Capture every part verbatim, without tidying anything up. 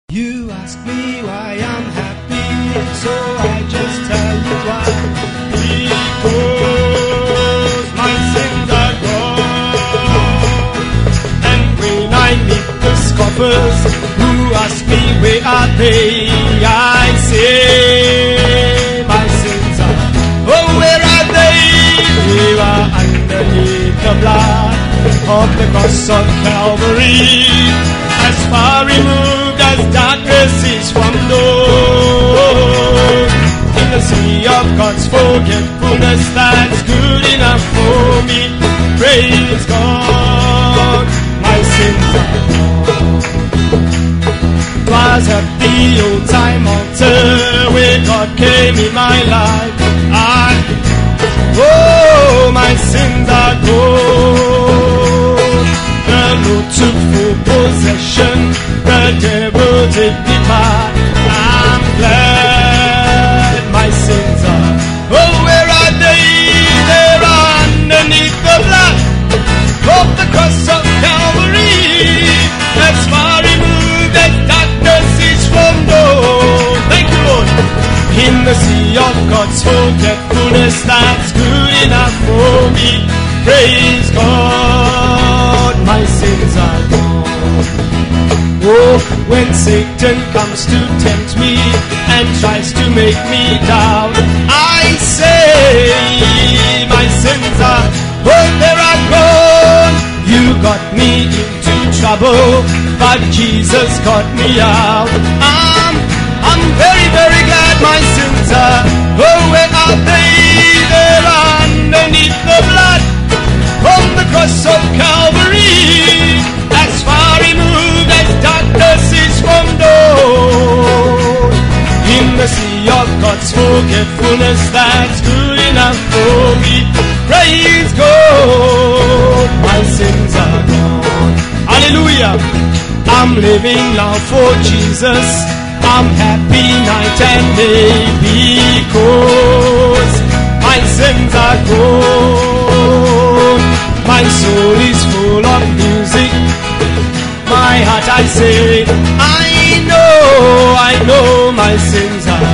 You ask me why I'm happy, so I just tell you why. Because my sins are gone. And when I meet the scoffers who ask me where are they, I say my sins are, oh where are they? They are underneath the blood of the cross of Calvary. As far removed as darkness is from dawn, in the sea of God's forgetfulness, that's good enough for me. Praise God, my sins are gone. Was at the old time altar where God came in my life. I, oh, my sins are gone. The Lord took full possession, the devil did depart. I'm glad my sins are, oh where are they? They're underneath the blood of the cross of Calvary. As far removed as darkness is from dawn. Thank you, Lord. In the sea of God's forgetfulness, that's good enough for me. Praise God, my sins are gone. Oh, when Satan comes to tempt me and tries to make me down, I say my sins are, oh, they are gone. You got me into trouble, but Jesus got me out. I'm, I'm very, very glad my sins are, oh, where are they? They're underneath the blood from the cross of Calvary. As far removed as darkness is from dawn, in the sea of God's forgetfulness, that's good enough for me. Praise God, my sins are gone. Hallelujah. I'm living now for Jesus. I'm happy night and day because my sins are gone. My soul is full of music. My heart I say, I know, I know my sins are.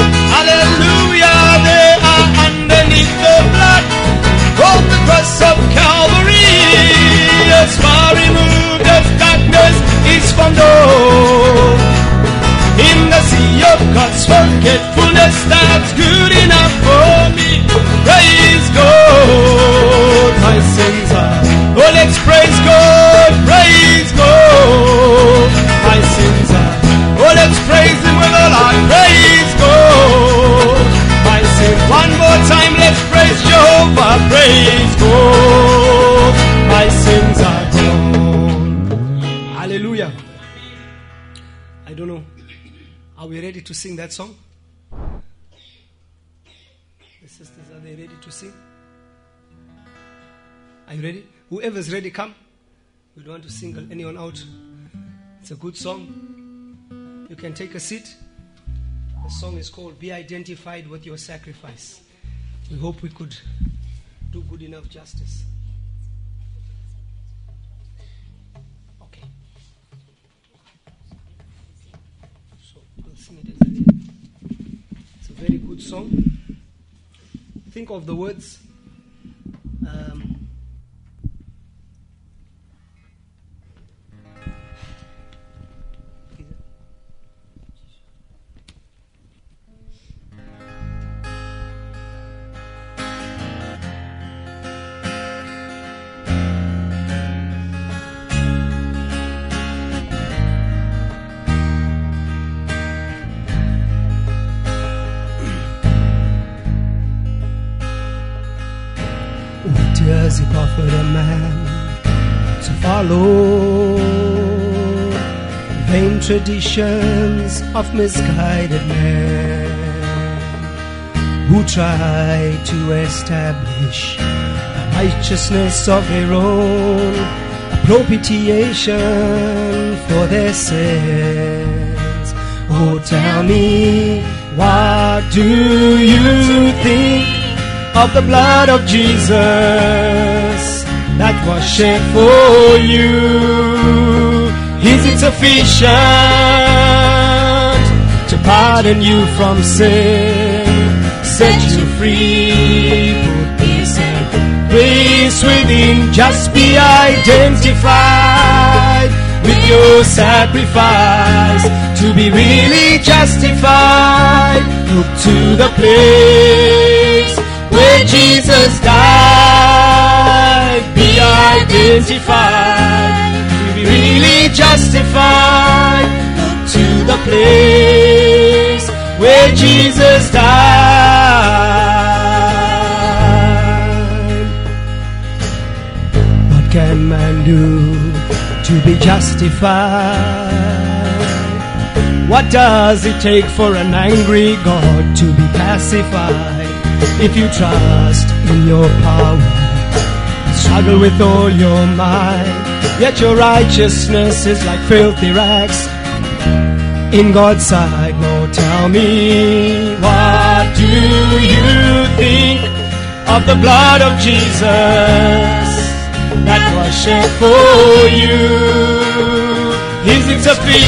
Hallelujah, they are underneath the blood of the cross of Calvary. As far removed as darkness is from dawn, in the sea of God's forgetfulness, that's good enough for me. Praise God, my sins are. Oh, let's praise God, praise God, my sins are. Oh, let's praise Him with all our praise God, my sins. One more time, let's praise Jehovah, praise God, my sins are gone. Hallelujah. I don't know. Are we ready to sing that song? The sisters, are they ready to sing? Are you ready? Whoever's ready, come. We don't want to single anyone out. It's a good song. You can take a seat. The song is called Be Identified with Your Sacrifice. We hope we could do good enough justice. Okay. So we'll sing it exactly. It's a very good song. Think of the words. Um, Does it profit a man to follow vain traditions of misguided men who try to establish a righteousness of their own, a propitiation for their sins? Oh, tell me, what do you think of the blood of Jesus that was shed for you? Is it sufficient pardon you from sin, set you free, put peace and grace within. Just be identified with your sacrifice to be really justified. Look to the place where Jesus died. Be identified to be really justified. Look to the place where Jesus died. What can man do to be justified? What does it take for an angry God to be pacified? If you trust in your power, struggle with all your might, yet your righteousness is like filthy rags in God's sight. No, tell me, what do you think of the blood of Jesus that was shed for you? Is it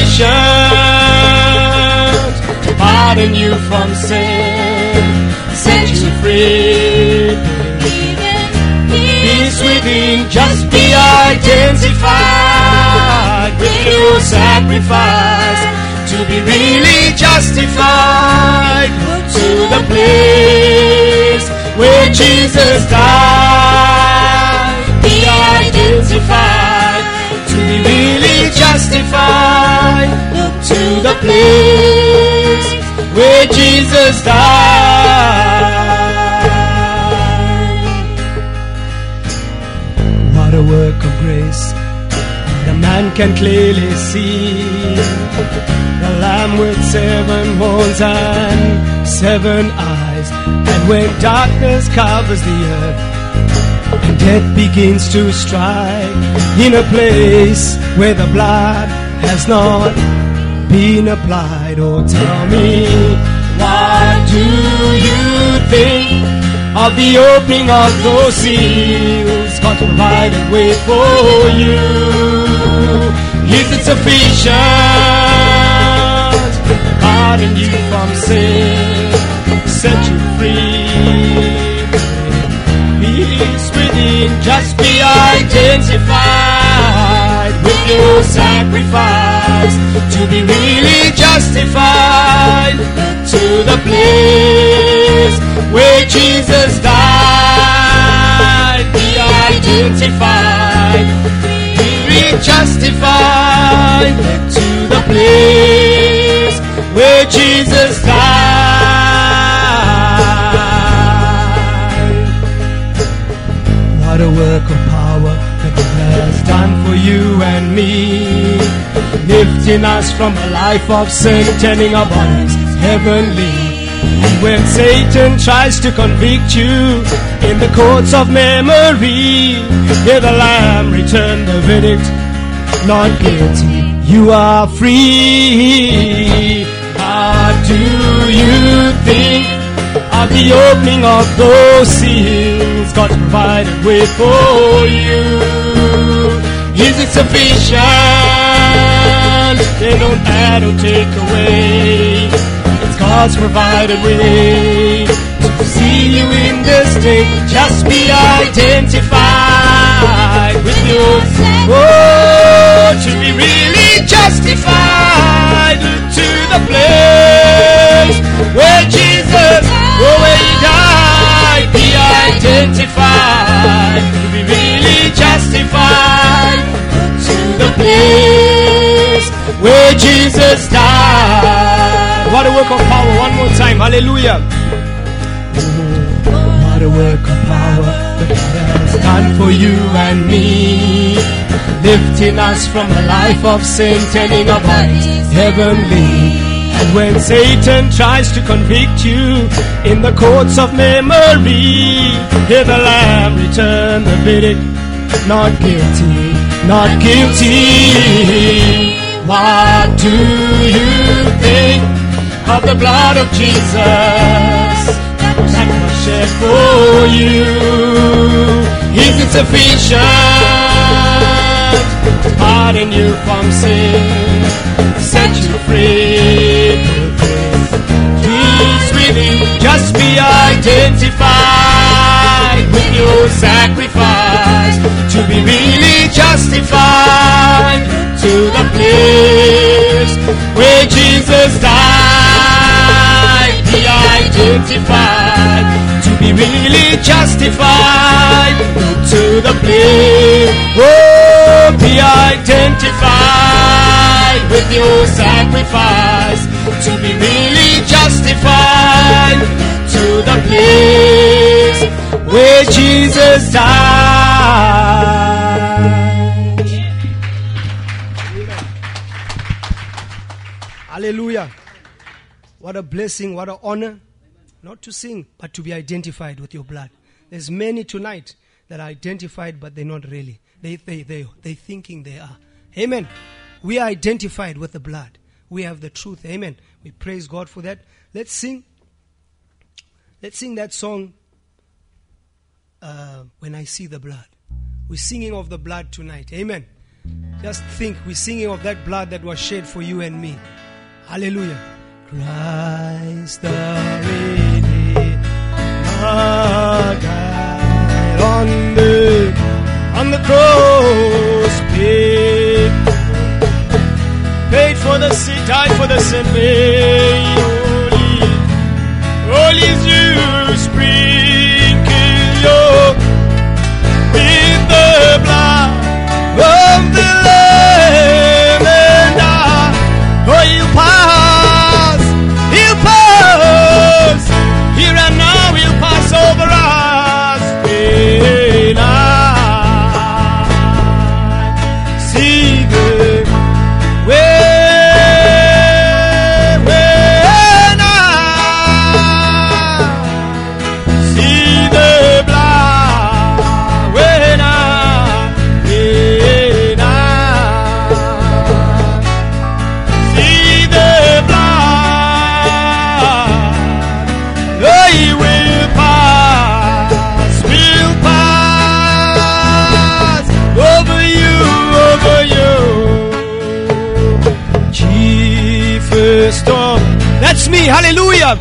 sufficient to pardon you from sin, set you free? Peace within. Just be identified with your sacrifice to be really justified. Go to the place where Jesus died. Be identified to be really justified. Look to the place where Jesus died. What a work of grace that a man can clearly see. The Lamb with seven horns and seven eyes. And when darkness covers the earth and death begins to strike, in a place where the blood has not been applied. Oh, tell me, what do you think of the opening of those seals? God provided way for you. Is it sufficient to pardon you from sin, set you free? Peace within. Just be identified with your sacrifice to be really justified. To the place where Jesus died. Be identified, be really justified. To the place where Jesus died. What a work of power that God has done for you and me, lifting us from a life of sin, turning our bodies heavenly. And when Satan tries to convict you in the courts of memory, hear the Lamb return the verdict, not guilty, you are free. What do you think of the opening of those seals? God's provided way for you. Is it sufficient? They don't add or take away. It's God's provided way to see you in this state. Just be identified with yours. Oh, to be really justified. Look to the place where Jesus, oh, where He died. Be identified to be really justified. Look to the place where Jesus died. What a work of power. One more time. Hallelujah. Oh, what a work of power that God has done for you and me, lifting us from a life of sin, turning our bodies heavenly. And when Satan tries to convict you in the courts of memory, hear the Lamb return the verdict, not guilty, not guilty. What do you think of the blood of Jesus that was shed for you? Is it sufficient to pardon you from sin, set you free? your sacrifice, to be really justified, to the place where Jesus died. Be identified, to be really justified, to the place. Oh, be identified with your sacrifice, to be really justified, to the place where Jesus died. Hallelujah. What a blessing, what an honor, not to sing, but to be identified with your blood. There's many tonight that are identified, but they're not really. They, they, they, they're thinking they are. Amen. We are identified with the blood. We have the truth. Amen. We praise God for that. Let's sing. Let's sing that song, uh, When I See the Blood. We're singing of the blood tonight. Amen. Just think, we're singing of that blood that was shed for you and me. Hallelujah. Christ the Redeemer died on the, on the cross, paid, paid for the sin, died for the sin, made holy, holy is you, sprinkle your, with the blood of the Lamb, and I, oh, you pass, he'll pass, here and now he'll pass over us, when I see the way, when I see the blood, when I, when I see the blood, I will pass, will pass over you, over you. Chiefest of, that's me, hallelujah.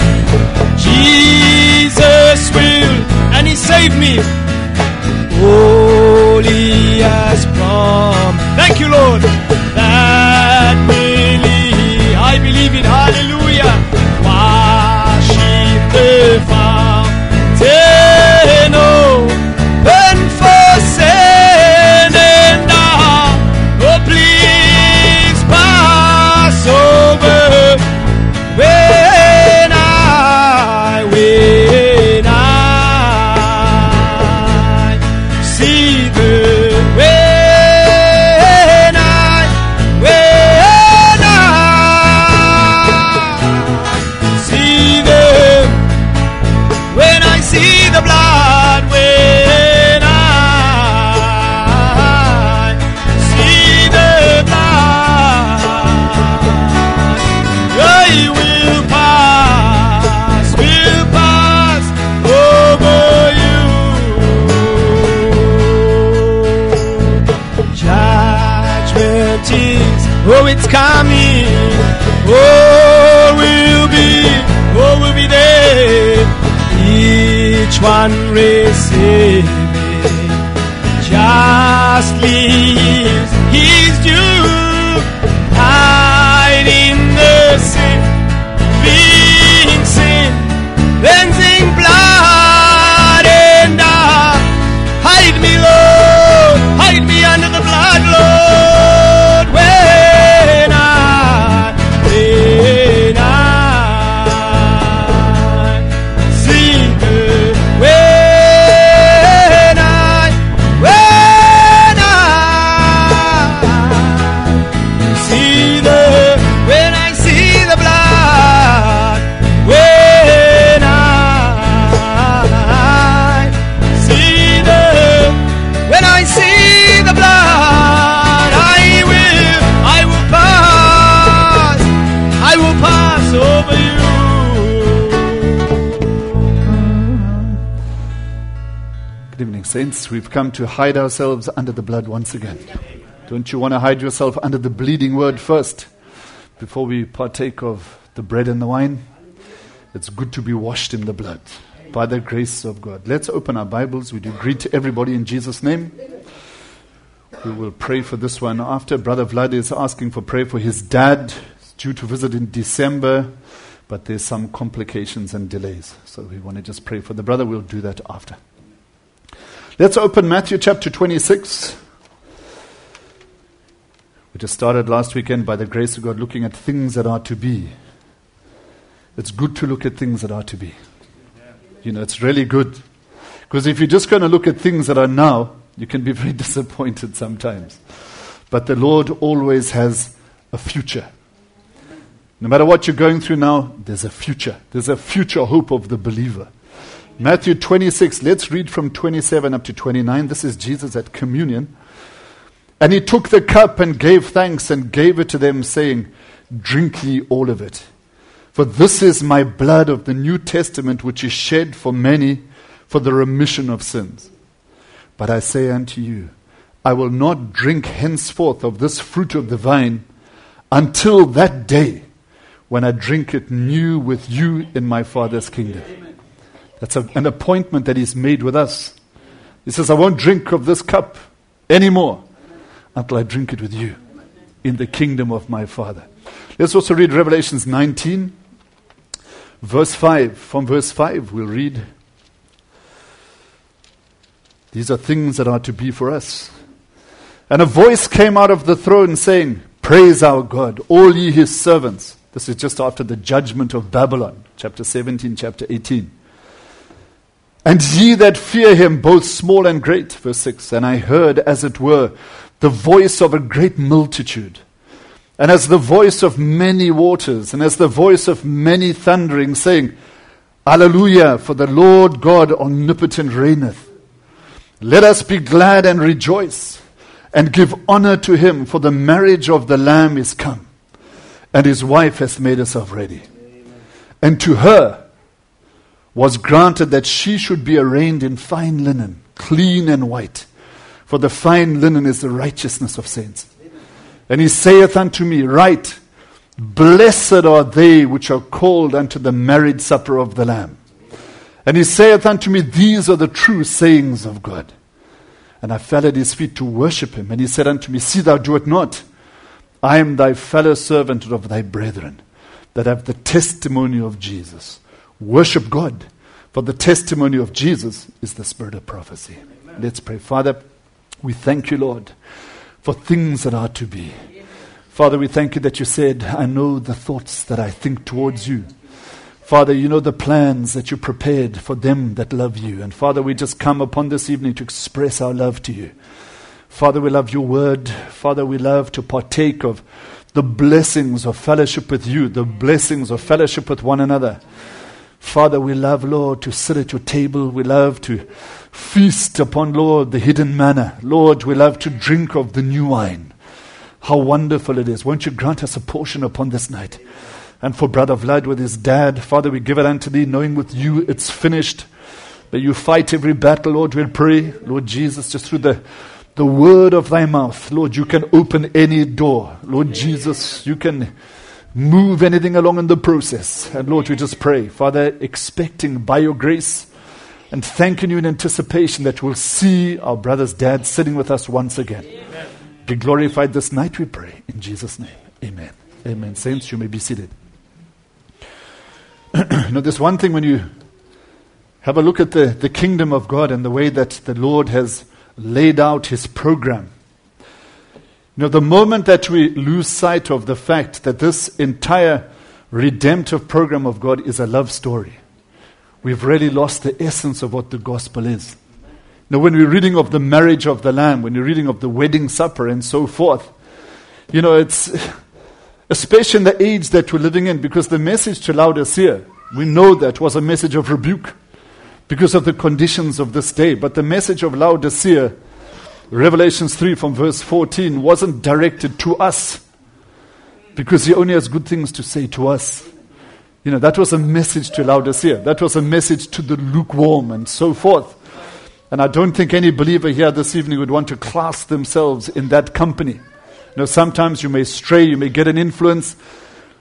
Jesus will, and he saved me. Holy as prom. Thank you, Lord. That believe, I believe in, hallelujah. Wash in the fountain, open for sin and now. Oh, please pass over when I, when I see the, when I, when I see the, when I see the blood, when I see the blood, I will pass, will pass over you. Judgment is, oh, it's coming. Oh, we'll be, oh, we'll be there. Each one receiving justly his due, hiding the sin, being sin, cleansing blood, and I, hide me, Lord, hide me under the blood, Lord, when I, when I see the, when I, when I see the, when I see the blood, when I see the, when I see the blood, I will, I will pass, I will pass over you. Good evening, saints. We've come to hide ourselves under the blood once again. Don't you want to hide yourself under the bleeding word first before we partake of the bread and the wine? It's good to be washed in the blood. by the grace of God. Let's open our Bibles. We do greet everybody in Jesus' name. We will pray for this one after. Brother Vlad is asking for prayer for his dad. He's due to visit in December, but there's some complications and delays. So we want to just pray for the brother. We'll do that after. Let's open Matthew chapter twenty-six. We just started last weekend, by the grace of God, looking at things that are to be. It's good to look at things that are to be. You know, it's really good. Because if you're just going to look at things that are now, you can be very disappointed sometimes. But the Lord always has a future. No matter what you're going through now, there's a future. There's a future hope of the believer. Matthew twenty-six, let's read from twenty-seven up to twenty-nine. This is Jesus at communion. And he took the cup and gave thanks and gave it to them, saying, "Drink ye all of it. For this is my blood of the New Testament, which is shed for many for the remission of sins. But I say unto you, I will not drink henceforth of this fruit of the vine until that day when I drink it new with you in my Father's kingdom." That's a, an appointment that he's made with us. He says, I won't drink of this cup anymore until I drink it with you in the kingdom of my Father. Let's also read Revelations nineteen, verse five. From verse five, we'll read. These are things that are to be for us. And a voice came out of the throne saying, "Praise our God, all ye his servants." This is just after the judgment of Babylon, chapter seventeen, chapter eighteen. "And ye that fear him, both small and great." Verse six. "And I heard, as it were, the voice of a great multitude, and as the voice of many waters, and as the voice of many thundering, saying, Alleluia, for the Lord God omnipotent reigneth. Let us be glad and rejoice, and give honor to him, for the marriage of the Lamb is come, and his wife hath made herself ready. Amen. And to her was granted that she should be arrayed in fine linen, clean and white, for the fine linen is the righteousness of saints. Amen. And he saith unto me, Write, Blessed are they which are called unto the married supper of the Lamb. And he saith unto me, These are the true sayings of God. And I fell at his feet to worship him. And he said unto me, See thou do it not. I am thy fellow servant of thy brethren, that have the testimony of Jesus. Worship God, for the testimony of Jesus is the spirit of prophecy. Amen. Let's pray. Father, we thank you, Lord, for things that are to be. Father, we thank you that you said, I know the thoughts that I think towards you. Father, you know the plans that you prepared for them that love you. And Father, we just come upon this evening to express our love to you. Father, we love your word. Father, we love to partake of the blessings of fellowship with you, the blessings of fellowship with one another. Father, we love, Lord, to sit at your table. We love to feast upon, Lord, the hidden manna. Lord, we love to drink of the new wine. How wonderful it is. Won't you grant us a portion upon this night? And for Brother Vlad with his dad, Father, we give it unto thee, knowing with you it's finished. That you fight every battle, Lord, we'll pray. Lord Jesus, just through the, the word of thy mouth, Lord, you can open any door. Lord Jesus, you can move anything along in the process. And Lord, we just pray, Father, expecting by your grace and thanking you in anticipation that we'll see our brother's dad sitting with us once again. Amen. Be glorified this night, we pray. In Jesus' name, amen. Amen. Saints, you may be seated. You know, there's one thing when you have a look at the, the kingdom of God and the way that the Lord has laid out his program. You know, the moment that we lose sight of the fact that this entire redemptive program of God is a love story, we've really lost the essence of what the gospel is. Now, when we're reading of the marriage of the Lamb, when you're reading of the wedding supper and so forth, you know, it's especially in the age that we're living in, because the message to Laodicea, we know that was a message of rebuke because of the conditions of this day. But the message of Laodicea, Revelations three from verse fourteen, wasn't directed to us because he only has good things to say to us. You know, that was a message to Laodicea. That was a message to the lukewarm and so forth. And I don't think any believer here this evening would want to class themselves in that company. You know, sometimes you may stray, you may get an influence.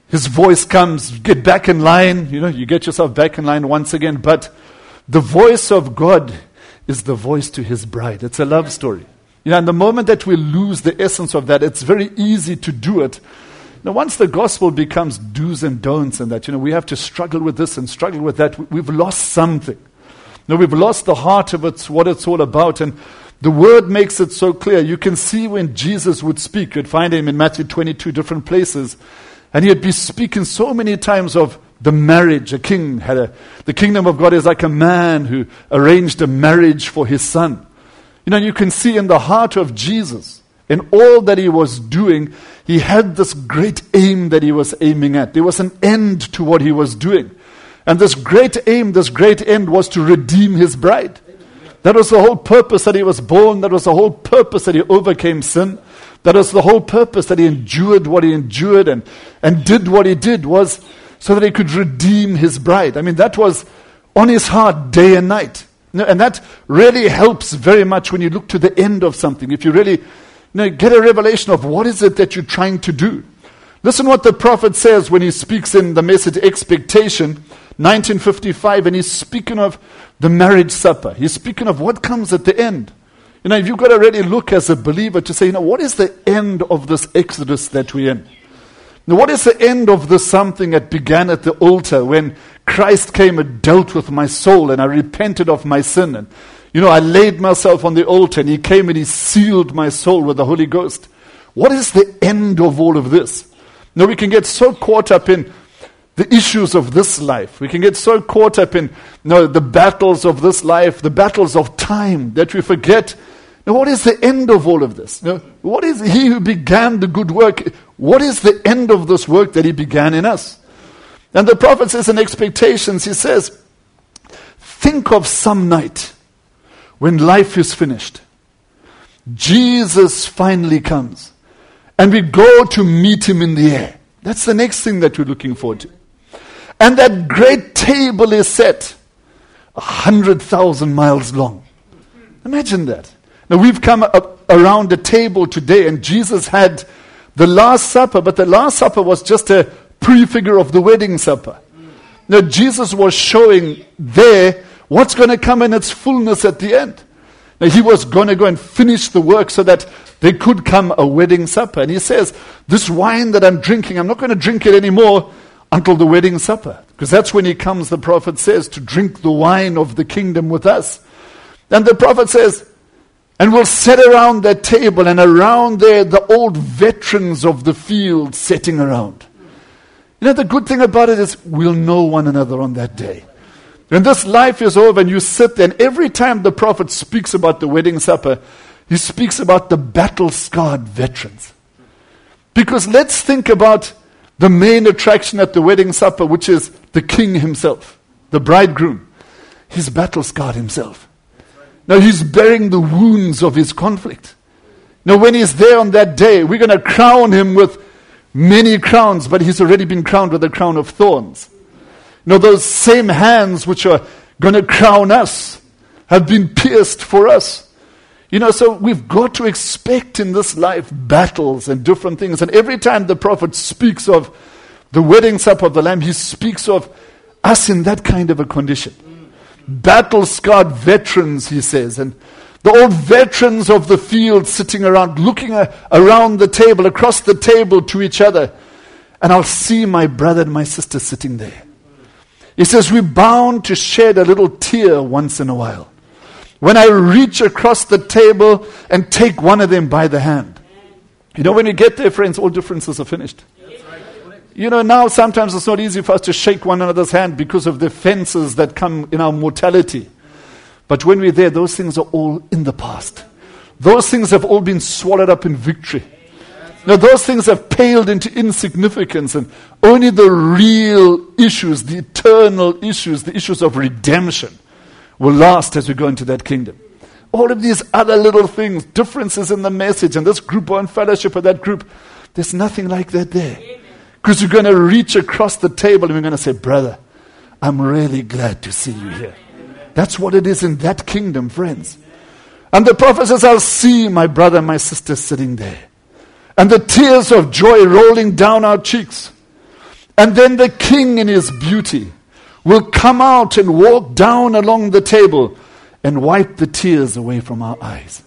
His voice comes, get back in line. You know, you get yourself back in line once again. But the voice of God is the voice to his bride. It's a love story. You know, and the moment that we lose the essence of that, it's very easy to do it. Now, once the gospel becomes do's and don'ts and that, you know, we have to struggle with this and struggle with that, we've lost something. Now, we've lost the heart of it, what it's all about. And the word makes it so clear. You can see when Jesus would speak. You'd find him in Matthew twenty-two different places. And he'd be speaking so many times of the marriage. A king had a, the kingdom of God is like a man who arranged a marriage for his son. You know, you can see in the heart of Jesus, in all that he was doing, he had this great aim that he was aiming at. There was an end to what he was doing. And this great aim, this great end was to redeem his bride. That was the whole purpose that he was born. That was the whole purpose that he overcame sin. That was the whole purpose that he endured what he endured and, and did what he did, was so that he could redeem his bride. I mean, that was on his heart day and night. And that really helps very much when you look to the end of something. If you really you know, get a revelation of what is it that you're trying to do. Listen what the prophet says when he speaks in the message Expectation, nineteen fifty-five, and he's speaking of the marriage supper. He's speaking of what comes at the end. You know, you've got to really look as a believer to say, you know, what is the end of this Exodus that we're in? Now, what is the end of this something that began at the altar when Christ came and dealt with my soul and I repented of my sin? And, you know, I laid myself on the altar and he came and he sealed my soul with the Holy Ghost. What is the end of all of this? Now, we can get so caught up in the issues of this life. We can get so caught up in you know, the battles of this life, the battles of time, that we forget, now what is the end of all of this? Now, what is he who began the good work? What is the end of this work that he began in us? And the prophet says in Expectations, he says, think of some night when life is finished. Jesus finally comes and we go to meet him in the air. That's the next thing that we're looking forward to. And that great table is set a hundred thousand miles long. Imagine that. Now we've come up around the table today and Jesus had the Last Supper, but the Last Supper was just a prefigure of the wedding supper. Now Jesus was showing there what's going to come in its fullness at the end. Now he was going to go and finish the work so that there could come a wedding supper. And he says, this wine that I'm drinking, I'm not going to drink it anymore until the wedding supper. Because that's when he comes, the prophet says, to drink the wine of the kingdom with us. And the prophet says, and we'll sit around that table, and around there the old veterans of the field sitting around. You know, the good thing about it is we'll know one another on that day. When this life is over and you sit there, and every time the prophet speaks about the wedding supper, he speaks about the battle-scarred veterans. Because let's think about the main attraction at the wedding supper, which is the king himself, the bridegroom. He's battle-scarred himself. Now he's bearing the wounds of his conflict. Now when he's there on that day, we're going to crown him with many crowns, but he's already been crowned with a crown of thorns. Now those same hands which are going to crown us have been pierced for us. You know, so we've got to expect in this life battles and different things. And every time the prophet speaks of the wedding supper of the Lamb, he speaks of us in that kind of a condition. Battle-scarred veterans, he says, and the old veterans of the field sitting around, looking a, around the table, across the table to each other. And I'll see my brother and my sister sitting there. He says, we're bound to shed a little tear once in a while. When I reach across the table and take one of them by the hand. You know, when you get there, friends, all differences are finished. You know, now sometimes it's not easy for us to shake one another's hand because of the fences that come in our mortality. But when we're there, those things are all in the past. Those things have all been swallowed up in victory. Now, those things have paled into insignificance, and only the real issues, the eternal issues, the issues of redemption will last as we go into that kingdom. All of these other little things, differences in the message, and this group or in fellowship or that group, there's nothing like that there. Because you're going to reach across the table and we're going to say, brother, I'm really glad to see you here. That's what it is in that kingdom, friends. And the prophet says, I'll see my brother and my sister sitting there. And the tears of joy rolling down our cheeks. And then the king in his beauty will come out and walk down along the table and wipe the tears away from our eyes.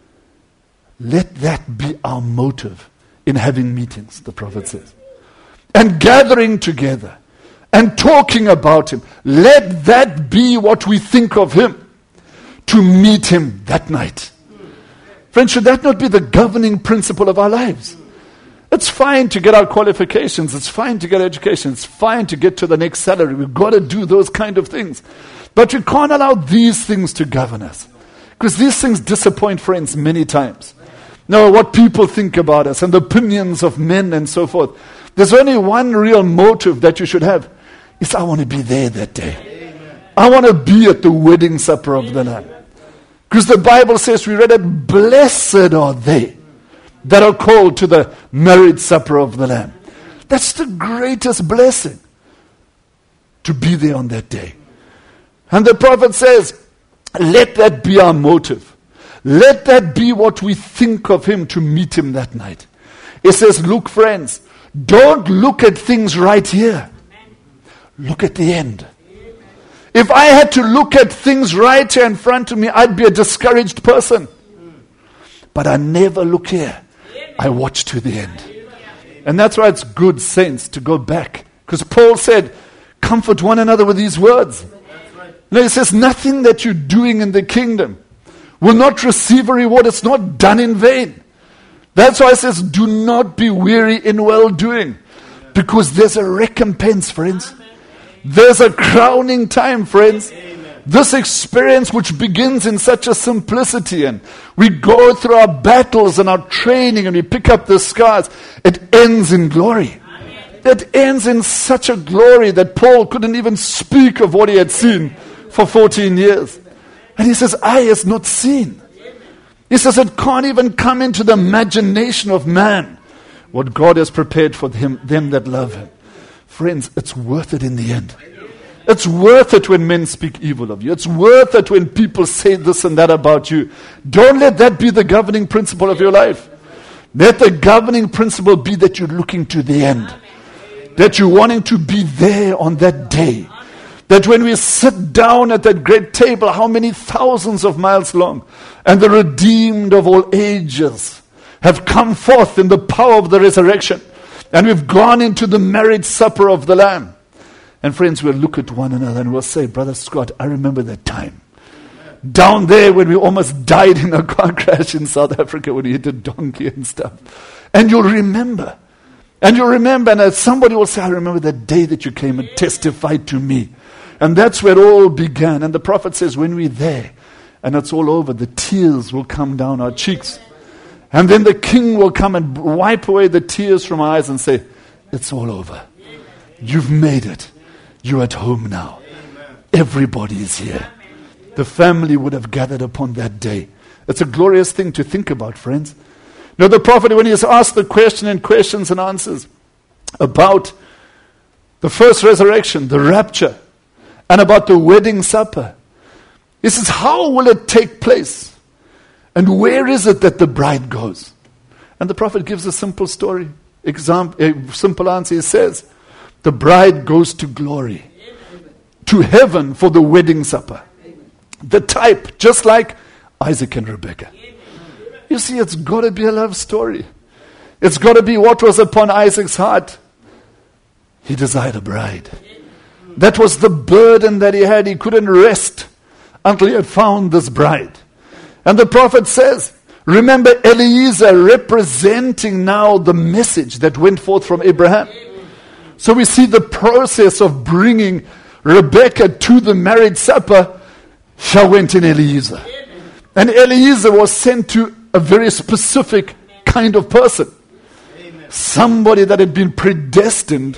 Let that be our motive in having meetings, the prophet says. And gathering together and talking about him. Let that be what we think of him, to meet him that night. Friends, should that not be the governing principle of our lives? It's fine to get our qualifications. It's fine to get education. It's fine to get to the next salary. We've got to do those kind of things. But we can't allow these things to govern us. Because these things disappoint friends many times. Now, what people think about us and the opinions of men and so forth. There's only one real motive that you should have. Is I want to be there that day. Amen. I want to be at the wedding supper of the Lamb. Because the Bible says, we read it, blessed are they that are called to the marriage supper of the Lamb. That's the greatest blessing, to be there on that day. And the prophet says, let that be our motive. Let that be what we think of him, to meet him that night. It says, look, friends, don't look at things right here. Look at the end. If I had to look at things right here in front of me, I'd be a discouraged person. But I never look here. I watch to the end. And that's why it's good, saints, to go back. Because Paul said, comfort one another with these words. Now he says, nothing that you're doing in the kingdom will not receive a reward. It's not done in vain. That's why it says, do not be weary in well-doing. Because there's a recompense, friends. There's a crowning time, friends. Amen. This experience which begins in such a simplicity, and we go through our battles and our training and we pick up the scars, it ends in glory. Amen. It ends in such a glory that Paul couldn't even speak of what he had seen for fourteen years. And he says, eye has not seen. He says it can't even come into the imagination of man what God has prepared for him, them that love him. Friends, it's worth it in the end. It's worth it when men speak evil of you. It's worth it when people say this and that about you. Don't let that be the governing principle of your life. Let the governing principle be that you're looking to the end. That you're wanting to be there on that day. That when we sit down at that great table, how many thousands of miles long, and the redeemed of all ages have come forth in the power of the resurrection. And we've gone into the marriage supper of the Lamb. And friends, we'll look at one another and we'll say, Brother Scott, I remember that time. Down there when we almost died in a car crash in South Africa when we hit a donkey and stuff. And you'll remember. And you'll remember, and somebody will say, I remember that day that you came and testified to me. And that's where it all began. And the prophet says, when we're there and it's all over, the tears will come down our cheeks. And then the king will come and wipe away the tears from our eyes and say, it's all over. You've made it. You're at home now. Everybody is here. The family would have gathered upon that day. It's a glorious thing to think about, friends. Now the prophet, when he is asked the question and questions and answers about the first resurrection, the rapture, and about the wedding supper, he says, how will it take place? And where is it that the bride goes? And the prophet gives a simple story, example, a simple answer. He says, the bride goes to glory, to heaven for the wedding supper. The type, just like Isaac and Rebekah. You see, it's got to be a love story. It's got to be what was upon Isaac's heart. He desired a bride. That was the burden that he had. He couldn't rest until he had found this bride. And the prophet says, remember Eliezer representing now the message that went forth from Abraham. So we see the process of bringing Rebekah to the marriage supper shall went in Eliezer. And Eliezer was sent to a very specific kind of person. Somebody that had been predestined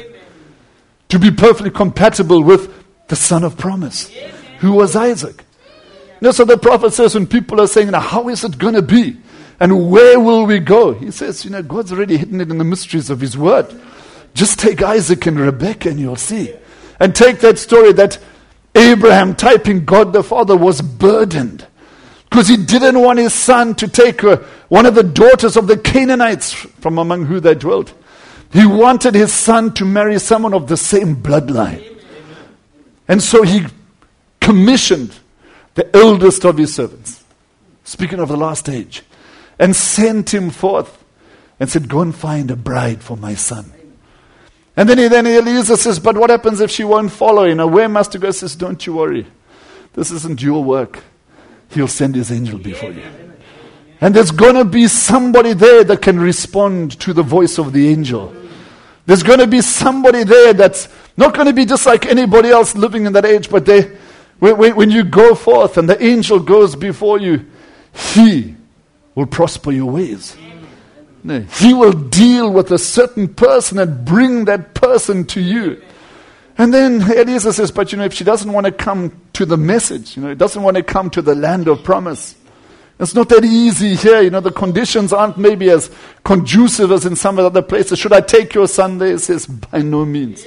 to be perfectly compatible with the son of promise, who was Isaac. Now, so the prophet says, when people are saying, now, how is it going to be? And where will we go? He says, you know, God's already hidden it in the mysteries of his word. Just take Isaac and Rebekah and you'll see. And take that story that Abraham, typing God the Father, was burdened. Because he didn't want his son to take uh, one of the daughters of the Canaanites from among who they dwelt. He wanted his son to marry someone of the same bloodline. And so he commissioned the eldest of his servants, speaking of the last age, and sent him forth and said, go and find a bride for my son. And then, he, then Eliezer says, but what happens if she won't follow? You know, where must he go? He says, don't you worry. This isn't your work. He'll send his angel before you. And there's going to be somebody there that can respond to the voice of the angel. There's going to be somebody there that's not going to be just like anybody else living in that age, but they, when, when you go forth and the angel goes before you, he will prosper your ways. No, he will deal with a certain person and bring that person to you. And then Eliezer says, but you know, if she doesn't want to come to the message, you know, doesn't want to come to the land of promise, it's not that easy here. You know, the conditions aren't maybe as conducive as in some other places. Should I take your son there? He says, by no means.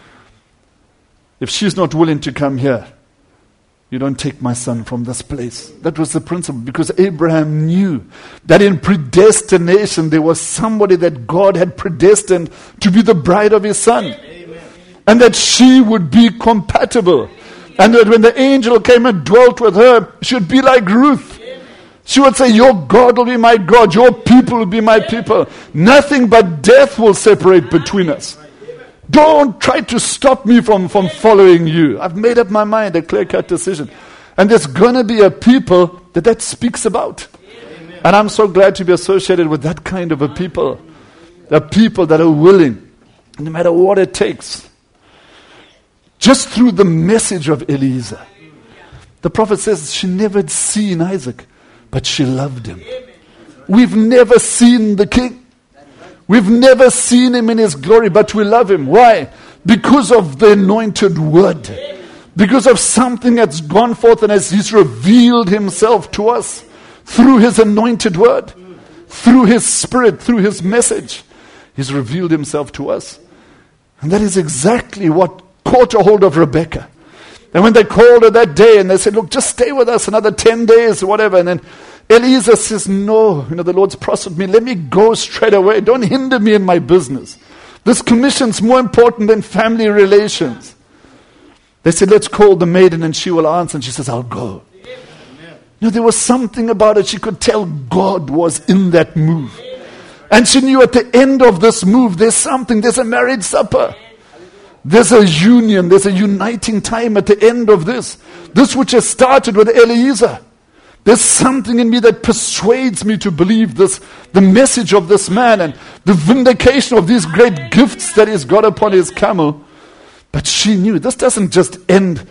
If she's not willing to come here, you don't take my son from this place. That was the principle, because Abraham knew that in predestination there was somebody that God had predestined to be the bride of his son. Amen. And that she would be compatible. And that when the angel came and dwelt with her, she would be like Ruth. She would say, your God will be my God, your people will be my people. Nothing but death will separate between us. Don't try to stop me from, from following you. I've made up my mind, a clear-cut decision. And there's going to be a people that that speaks about. Amen. And I'm so glad to be associated with that kind of a people. The people that are willing, no matter what it takes. Just through the message of Eliezer. The prophet says she never had seen Isaac, but she loved him. We've never seen the king. We've never seen him in his glory, but we love him. Why? Because of the anointed word. Because of something that's gone forth and as he's revealed himself to us through his anointed word, through his spirit, through his message. He's revealed himself to us. And that is exactly what caught a hold of Rebekah. And when they called her that day and they said, look, just stay with us another ten days or whatever. And then Eliezer says, no, you know, the Lord's prospered me. Let me go straight away. Don't hinder me in my business. This commission's more important than family relations. They said, let's call the maiden and she will answer. And she says, I'll go. Amen. You know, there was something about it. She could tell God was in that move. And she knew at the end of this move, there's something. There's a marriage supper. There's a union. There's a uniting time at the end of this. This which has started with Eliezer. There's something in me that persuades me to believe this, the message of this man and the vindication of these great gifts that he's got upon his camel. But she knew this doesn't just end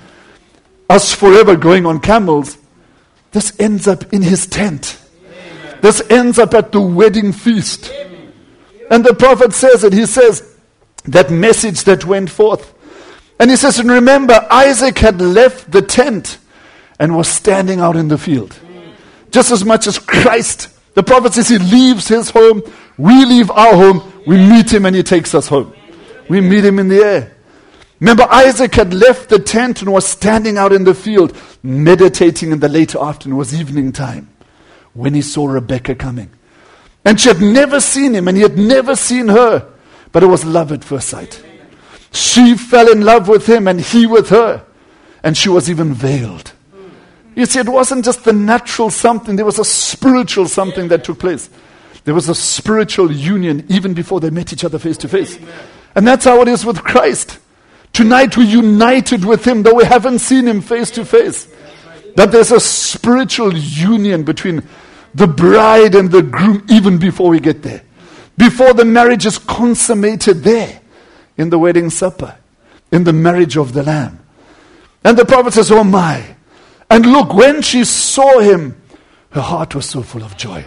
us forever going on camels. This ends up in his tent. Amen. This ends up at the wedding feast. Amen. And the prophet says it. He says that message that went forth. And he says, and remember, Isaac had left the tent and was standing out in the field. Just as much as Christ, the prophet says he leaves his home, we leave our home, we meet him and he takes us home. We meet him in the air. Remember, Isaac had left the tent and was standing out in the field, meditating in the late afternoon. It was evening time when he saw Rebekah coming. And she had never seen him and he had never seen her, but it was love at first sight. She fell in love with him and he with her, and she was even veiled. You see, it wasn't just the natural something. There was a spiritual something that took place. There was a spiritual union even before they met each other face to face. And that's how it is with Christ. Tonight we're united with him, though we haven't seen him face to face. That there's a spiritual union between the bride and the groom even before we get there. Before the marriage is consummated there in the wedding supper, in the marriage of the Lamb. And the prophet says, oh my. And look, when she saw him, her heart was so full of joy.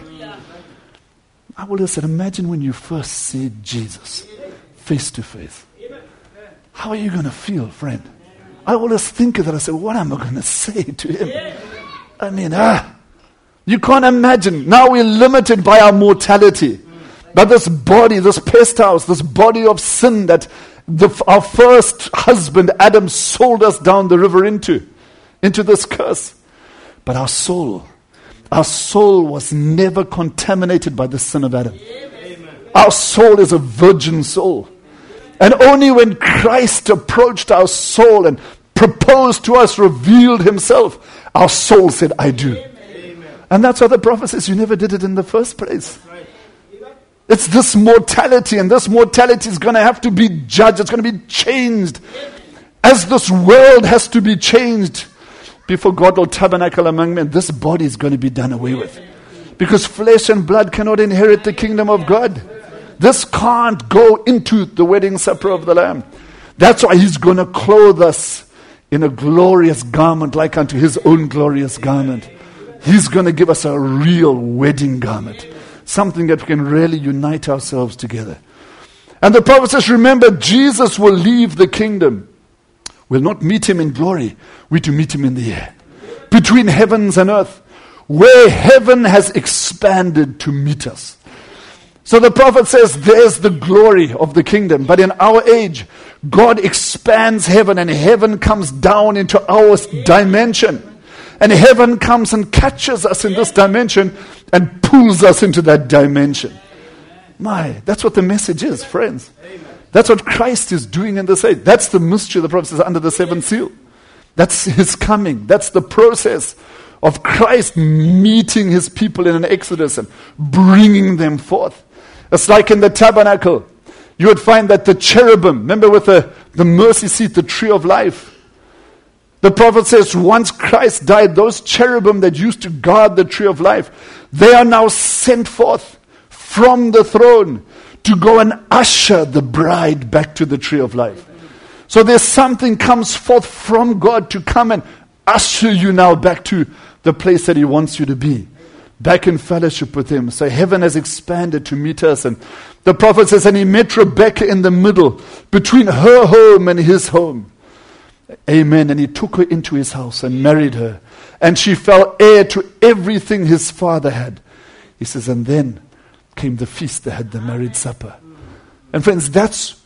I will listen, imagine when you first see Jesus face to face. How are you going to feel, friend? I always think of that. I say, what am I going to say to him? I mean, ah, you can't imagine. Now we're limited by our mortality. But this body, this pest house, this body of sin that the, our first husband, Adam, sold us down the river into. into this curse. But our soul, our soul was never contaminated by the sin of Adam. Amen. Our soul is a virgin soul. And only when Christ approached our soul and proposed to us, revealed himself, our soul said, I do. Amen. And that's what the prophet says. You never did it in the first place. Right. It's this mortality, and this mortality is going to have to be judged. It's going to be changed. As this world has to be changed before God will tabernacle among men, this body is going to be done away with. Because flesh and blood cannot inherit the kingdom of God. This can't go into the wedding supper of the Lamb. That's why he's going to clothe us in a glorious garment like unto his own glorious garment. He's going to give us a real wedding garment. Something that we can really unite ourselves together. And the prophet says, remember, Jesus will leave the kingdom. We'll not meet him in glory. We're to meet him in the air. Between heavens and earth. Where heaven has expanded to meet us. So the prophet says there's the glory of the kingdom. But in our age, God expands heaven and heaven comes down into our dimension. And heaven comes and catches us in this dimension and pulls us into that dimension. My, that's what the message is, friends. That's what Christ is doing in this age. That's the mystery the prophet says under the seventh seal. That's his coming. That's the process of Christ meeting his people in an exodus and bringing them forth. It's like in the tabernacle. You would find that the cherubim, remember with the, the mercy seat, the tree of life. The prophet says once Christ died, those cherubim that used to guard the tree of life, they are now sent forth from the throne to go and usher the bride back to the tree of life. So there's something comes forth from God to come and usher you now back to the place that he wants you to be. Back in fellowship with him. So heaven has expanded to meet us. And the prophet says, and he met Rebekah in the middle, between her home and his home. Amen. And he took her into his house and married her. And she fell heir to everything his father had. He says, and then came the feast that had the marriage supper. And friends, that's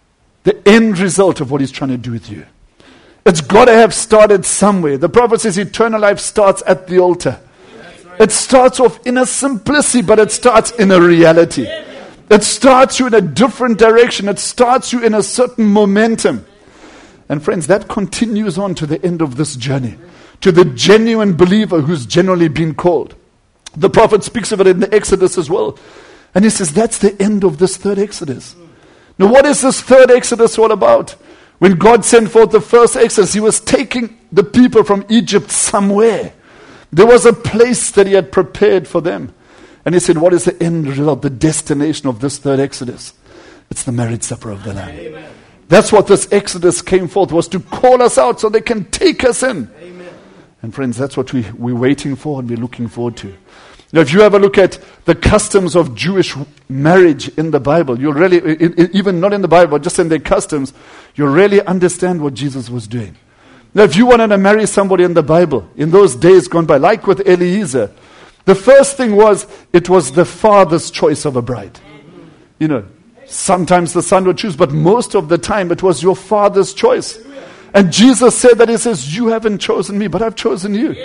the end result of what he's trying to do with you. It's got to have started somewhere. The prophet says eternal life starts at the altar. It starts off in a simplicity, but it starts in a reality. It starts you in a different direction. It starts you in a certain momentum. And friends, that continues on to the end of this journey. To the genuine believer who's generally been called. The prophet speaks of it in the Exodus as well. And he says, that's the end of this third Exodus. Now what is this third Exodus all about? When God sent forth the first Exodus, he was taking the people from Egypt somewhere. There was a place that he had prepared for them. And he said, what is the end result, the destination of this third Exodus? It's the marriage supper of the Lamb. Amen. That's what this Exodus came forth, was to call us out so they can take us in. Amen. And friends, that's what we, we're waiting for and we're looking forward to. Now, if you ever look at the customs of Jewish marriage in the Bible, you'll really, even not in the Bible, just in their customs, you'll really understand what Jesus was doing. Now, if you wanted to marry somebody in the Bible, in those days gone by, like with Eliezer, the first thing was, it was the father's choice of a bride. You know, sometimes the son would choose, but most of the time it was your father's choice. And Jesus said that, he says, you haven't chosen me, but I've chosen you.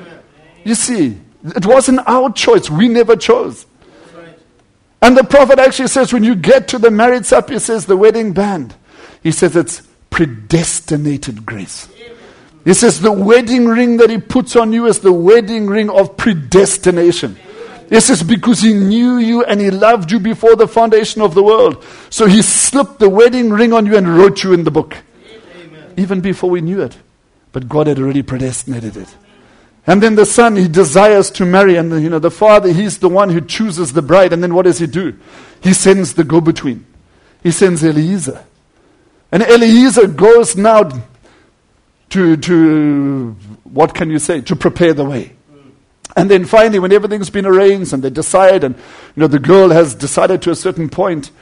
You see, it wasn't our choice. We never chose. And the prophet actually says, when you get to the marriage supper, he says, the wedding band, he says it's predestinated grace. He says the wedding ring that he puts on you is the wedding ring of predestination. He says because he knew you and he loved you before the foundation of the world. So he slipped the wedding ring on you and wrote you in the book. Amen. Even before we knew it. But God had already predestinated it. And then the son, he desires to marry. And the, you know, the father, he's the one who chooses the bride. And then what does he do? He sends the go-between. He sends Eliezer. And Eliezer goes now to, to, what can you say, to prepare the way. And then finally, when everything's been arranged and they decide, and you know the girl has decided to a certain point,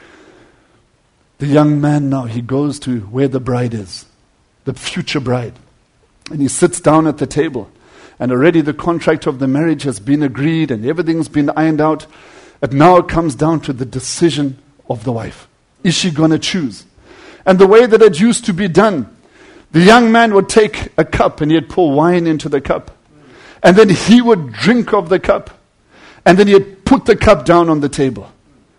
the young man now, he goes to where the bride is, the future bride. And he sits down at the table. And already the contract of the marriage has been agreed and everything's been ironed out. And now it comes down to the decision of the wife. Is she going to choose? And the way that it used to be done, the young man would take a cup and he'd pour wine into the cup. And then he would drink of the cup. And then he'd put the cup down on the table.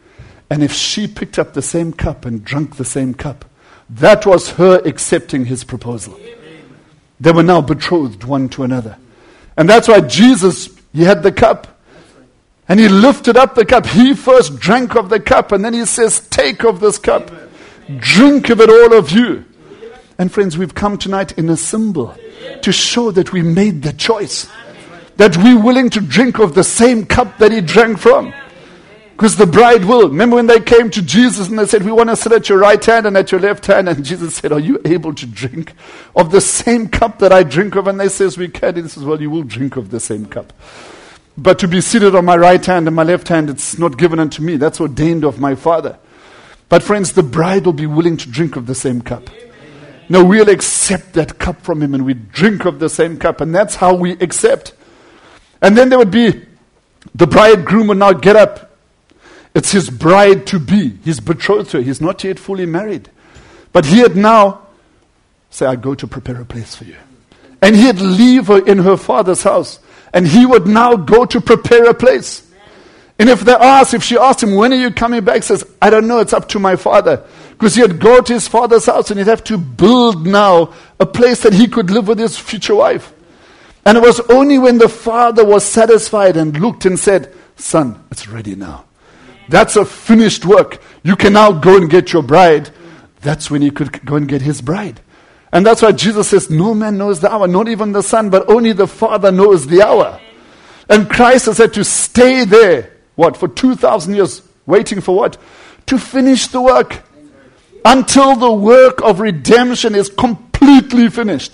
And if she picked up the same cup and drank the same cup, that was her accepting his proposal. They were now betrothed one to another. And that's why Jesus, he had the cup. And he lifted up the cup. He first drank of the cup. And then he says, take of this cup. Drink of it, all of you. And friends, we've come tonight in a symbol to show that we made the choice. That we're willing to drink of the same cup that he drank from. Because the bride will. Remember when they came to Jesus and they said, we want to sit at your right hand and at your left hand. And Jesus said, are you able to drink of the same cup that I drink of? And they says, we can. And he says, well, you will drink of the same cup. But to be seated on my right hand and my left hand, it's not given unto me. That's ordained of my Father. But friends, the bride will be willing to drink of the same cup. No, we'll accept that cup from him and we drink of the same cup. And that's how we accept. And then there would be, the bridegroom would now get up. It's his bride to be. He's betrothed to her. He's not yet fully married. But he'd now say, I go to prepare a place for you. And he'd leave her in her father's house. And he would now go to prepare a place. And if they asked, if she asked him, when are you coming back? He says, I don't know, it's up to my father. Because he'd go to his father's house and he'd have to build now a place that he could live with his future wife. And it was only when the father was satisfied and looked and said, son, it's ready now. That's a finished work. You can now go and get your bride. That's when he could go and get his bride. And that's why Jesus says, no man knows the hour, not even the Son, but only the Father knows the hour. And Christ has had to stay there, what, for two thousand years, waiting for what? To finish the work. Until the work of redemption is completely finished.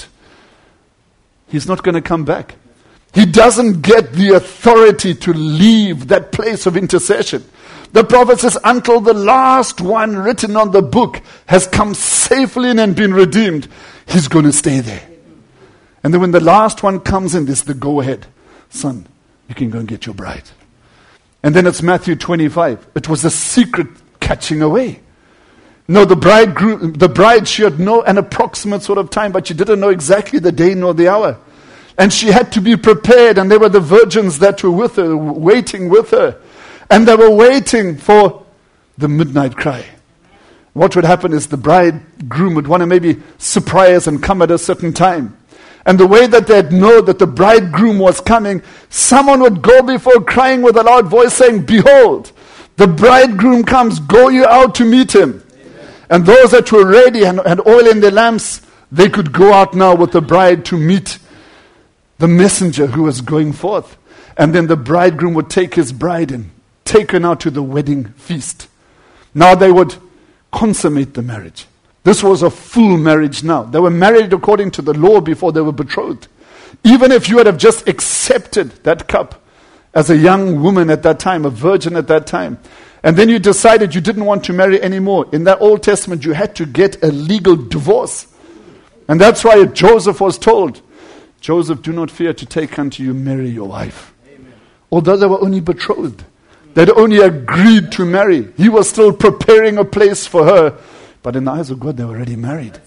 He's not going to come back. He doesn't get the authority to leave that place of intercession. The prophet says, until the last one written on the book has come safely in and been redeemed, he's going to stay there. And then when the last one comes in, this is the go-ahead. Son, you can go and get your bride. And then it's Matthew twenty-five. It was a secret catching away. No, the bridegroom, the bride, she had no an approximate sort of time, but she didn't know exactly the day nor the hour. And she had to be prepared, and there were the virgins that were with her, waiting with her. And they were waiting for the midnight cry. What would happen is the bridegroom would want to maybe surprise and come at a certain time. And the way that they'd know that the bridegroom was coming, someone would go before crying with a loud voice saying, behold, the bridegroom comes, go you out to meet him. Amen. And those that were ready and had oil in their lamps, they could go out now with the bride to meet the messenger who was going forth. And then the bridegroom would take his bride and take her now to the wedding feast. Now they would consummate the marriage. This was a full marriage now. They were married according to the law before they were betrothed. Even if you had have just accepted that cup as a young woman at that time, a virgin at that time, and then you decided you didn't want to marry anymore, in that Old Testament you had to get a legal divorce. And that's why Joseph was told, Joseph, do not fear to take unto you Mary your wife. Amen. Although they were only betrothed. They'd only agreed to marry. He was still preparing a place for her. But in the eyes of God, they were already married.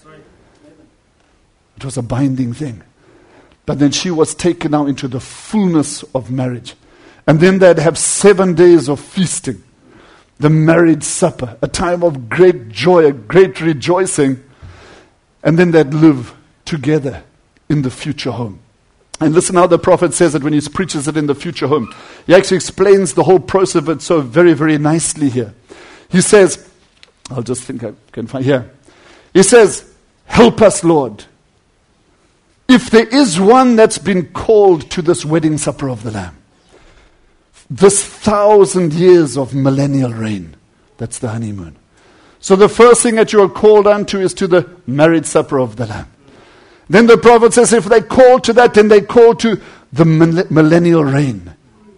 It was a binding thing. But then she was taken now into the fullness of marriage. And then they'd have seven days of feasting. The marriage supper. A time of great joy, a great rejoicing. And then they'd live together in the future home. And listen how the prophet says it when he preaches it in the future home. He actually explains the whole process of it so very, very nicely here. He says, I'll just think I can find here. He says, help us, Lord. If there is one that's been called to this wedding supper of the Lamb, this thousand years of millennial reign, that's the honeymoon. So the first thing that you are called unto is to the marriage supper of the Lamb. Then the prophet says if they call to that, then they call to the millennial reign.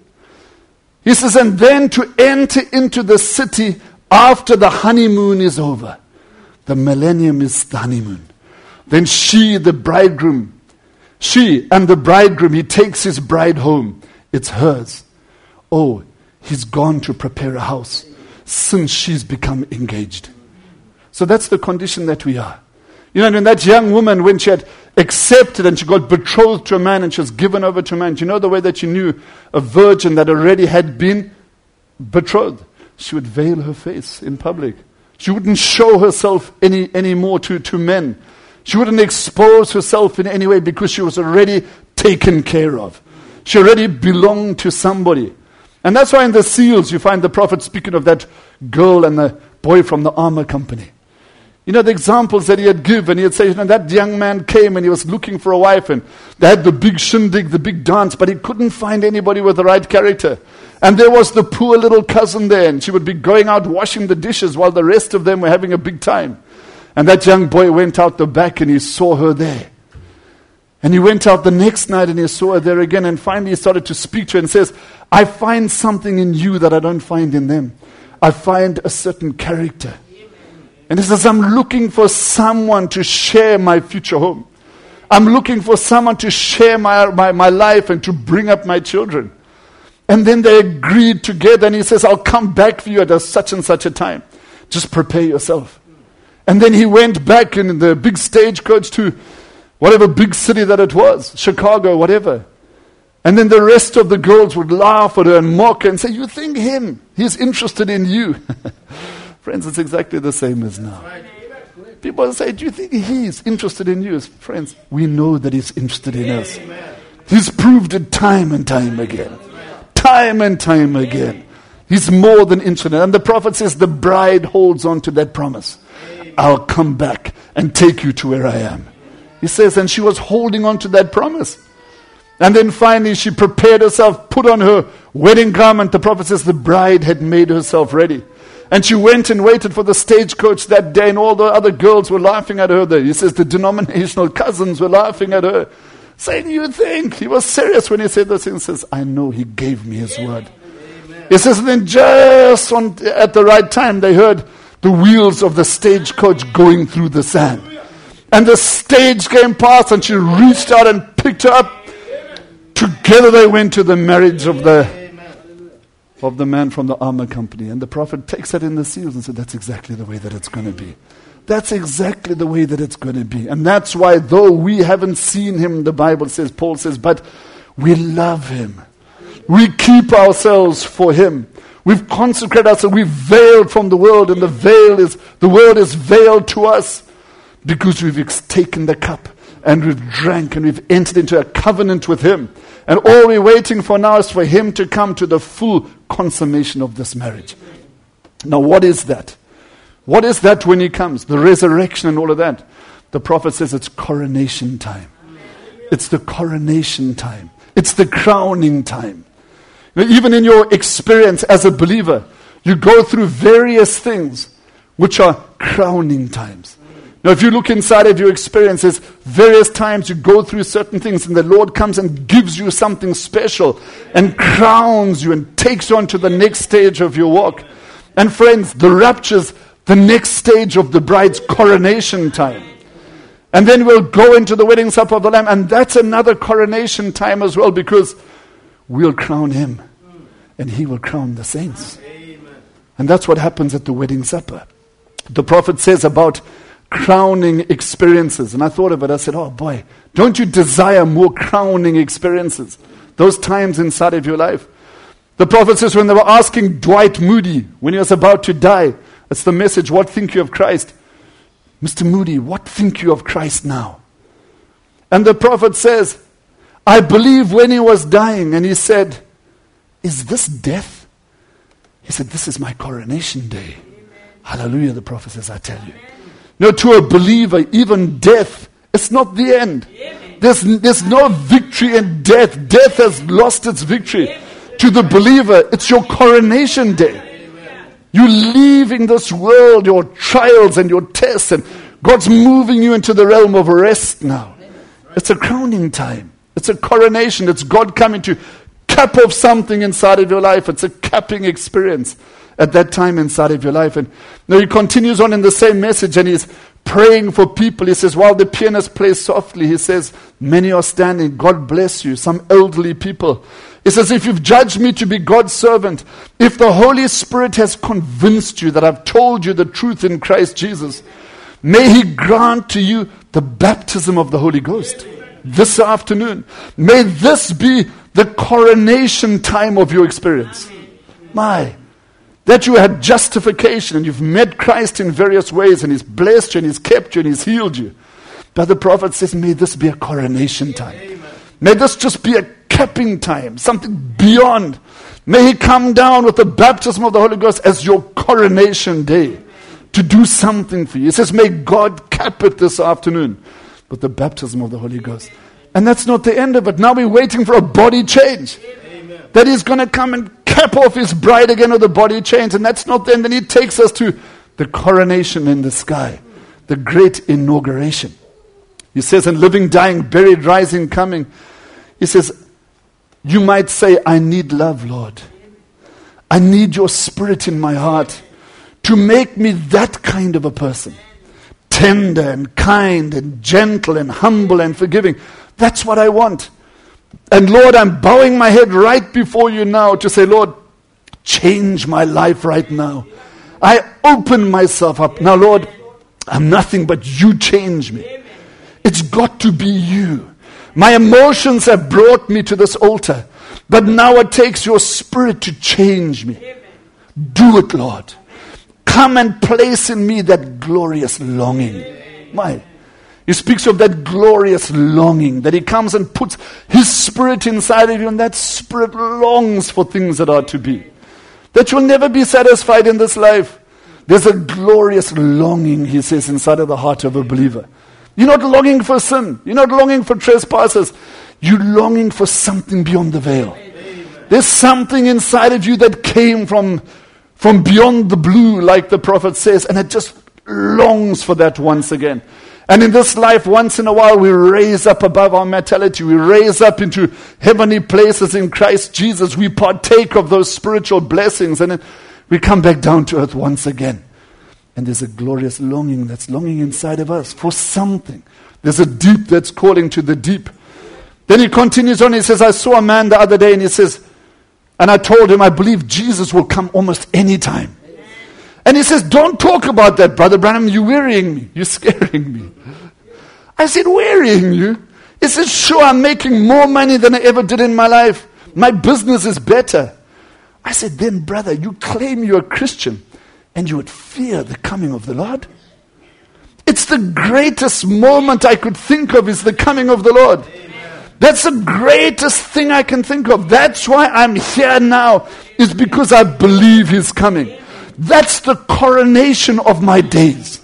He says, and then to enter into the city after the honeymoon is over. The millennium is the honeymoon. Then she, the bridegroom, she and the bridegroom, he takes his bride home. It's hers. Oh, he's gone to prepare a house since she's become engaged. So that's the condition that we are. You know, when that young woman, when she had accepted and she got betrothed to a man and she was given over to a man, do you know the way that you knew a virgin that already had been betrothed? she would veil her face in public. She wouldn't show herself any anymore to, to men. She wouldn't expose herself in any way because she was already taken care of. She already belonged to somebody. And that's why in the seals you find the prophet speaking of that girl and the boy from the armor company. You know, the examples that he had given, he had said, you know, that young man came and he was looking for a wife and they had the big shindig, the big dance, but he couldn't find anybody with the right character. And there was the poor little cousin there, and she would be going out washing the dishes while the rest of them were having a big time. And that young boy went out the back and he saw her there. And he went out the next night and he saw her there again, and finally he started to speak to her and says, I find something in you that I don't find in them. I find a certain character. And he says, I'm looking for someone to share my future home. I'm looking for someone to share my, my, my life and to bring up my children. And then they agreed together, and he says, I'll come back for you at a such and such a time. Just prepare yourself. And then he went back in the big stagecoach to whatever big city that it was, Chicago, whatever. And then the rest of the girls would laugh at her and mock her and say, you think him, he's interested in you. Friends, it's exactly the same as now. People say, do you think he's interested in you? Friends, we know that he's interested in us. He's proved it time and time again. Time and time again. He's more than interested. And the prophet says the bride holds on to that promise. I'll come back and take you to where I am. He says, and she was holding on to that promise. And then finally she prepared herself, put on her wedding garment. The prophet says the bride had made herself ready. And she went and waited for the stagecoach that day, and all the other girls were laughing at her there. He says the denominational cousins were laughing at her, saying, you think? He was serious when he said those things. He says, I know he gave me his word. Amen. He says, and then just on, at the right time, they heard the wheels of the stagecoach going through the sand. And the stage came past, and she reached out and picked her up. Together they went to the marriage of the of the man from the armor company. And the prophet takes that in the seals and said, that's exactly the way that it's going to be. That's exactly the way that it's going to be. And that's why, though we haven't seen him, the Bible says, Paul says, but we love him. We keep ourselves for him. We've consecrated ourselves. We've veiled from the world, and the veil is, the world is veiled to us because we've ex- taken the cup and we've drank and we've entered into a covenant with him. And all we're waiting for now is for him to come to the full consummation of this marriage. Now, what is that? What is that when he comes? The resurrection and all of that. The prophet says it's coronation time. It's the coronation time. It's the crowning time. Now, even in your experience as a believer, you go through various things which are crowning times. Now, if you look inside of your experiences, various times you go through certain things and the Lord comes and gives you something special and crowns you and takes you on to the next stage of your walk. And friends, the rapture's the next stage of the bride's coronation time. And then we'll go into the wedding supper of the Lamb, and that's another coronation time as well, because we'll crown him and he will crown the saints. And that's what happens at the wedding supper. The prophet says about crowning experiences. And I thought of it. I said, oh boy, don't you desire more crowning experiences? Those times inside of your life. The prophet says when they were asking Dwight Moody, when he was about to die, that's the message, what think you of Christ? Mister Moody, what think you of Christ now? And the prophet says, I believe when he was dying, and he said, is this death? He said, this is my coronation day. Amen. Hallelujah, the prophet says, I tell you. No, to a believer, even death, it's not the end. There's, there's no victory in death. Death has lost its victory. To the believer, it's your coronation day. You're leaving this world, your trials and your tests, and God's moving you into the realm of rest now. It's a crowning time. It's a coronation. It's God coming to cap off something inside of your life. It's a capping experience at that time inside of your life. And now he continues on in the same message, and he's praying for people. He says, while the pianist plays softly, he says, many are standing. God bless you. Some elderly people. He says, if you've judged me to be God's servant, if the Holy Spirit has convinced you that I've told you the truth in Christ Jesus, may he grant to you the baptism of the Holy Ghost this afternoon. May this be the coronation time of your experience. My, That you had justification and you've met Christ in various ways and He's blessed you and He's kept you and He's healed you. But the prophet says, may this be a coronation time. Amen. May this just be a capping time, something beyond. May He come down with the baptism of the Holy Ghost as your coronation day to do something for you. He says, may God cap it this afternoon with the baptism of the Holy Ghost. And that's not the end of it. Now we're waiting for a body change. Amen. That He's going to come and cap off His bride again with a body change. And that's not the end. Then He takes us to the coronation in the sky, the great inauguration. He says, in living, dying, buried, rising, coming, He says, you might say, I need love, Lord. I need your Spirit in my heart to make me that kind of a person. Tender and kind and gentle and humble and forgiving. That's what I want. And Lord, I'm bowing my head right before you now to say, Lord, change my life right now. I open myself up. Now, Lord, I'm nothing but you change me. It's got to be you. My emotions have brought me to this altar. But now it takes your Spirit to change me. Do it, Lord. Come and place in me that glorious longing. My, He speaks of that glorious longing, that He comes and puts His Spirit inside of you, and that Spirit longs for things that are to be. That you'll never be satisfied in this life. There's a glorious longing, He says, inside of the heart of a believer. You're not longing for sin. You're not longing for trespasses. You're longing for something beyond the veil. Amen. There's something inside of you that came from, from beyond the blue, like the prophet says, and it just longs for that once again. And in this life, once in a while, we raise up above our mortality. We raise up into heavenly places in Christ Jesus. We partake of those spiritual blessings, and then we come back down to earth once again. And there's a glorious longing that's longing inside of us for something. There's a deep that's calling to the deep. Then he continues on, he says, I saw a man the other day, and he says, and I told him, I believe Jesus will come almost any time. And he says, don't talk about that, Brother Branham, you're wearying me. You're scaring me. I said, wearying you? He says, sure, I'm making more money than I ever did in my life. My business is better. I said, then brother, you claim you're a Christian, and you would fear the coming of the Lord? It's the greatest moment I could think of is the coming of the Lord. Amen. That's the greatest thing I can think of. That's why I'm here now, is because I believe He's coming. That's the coronation of my days.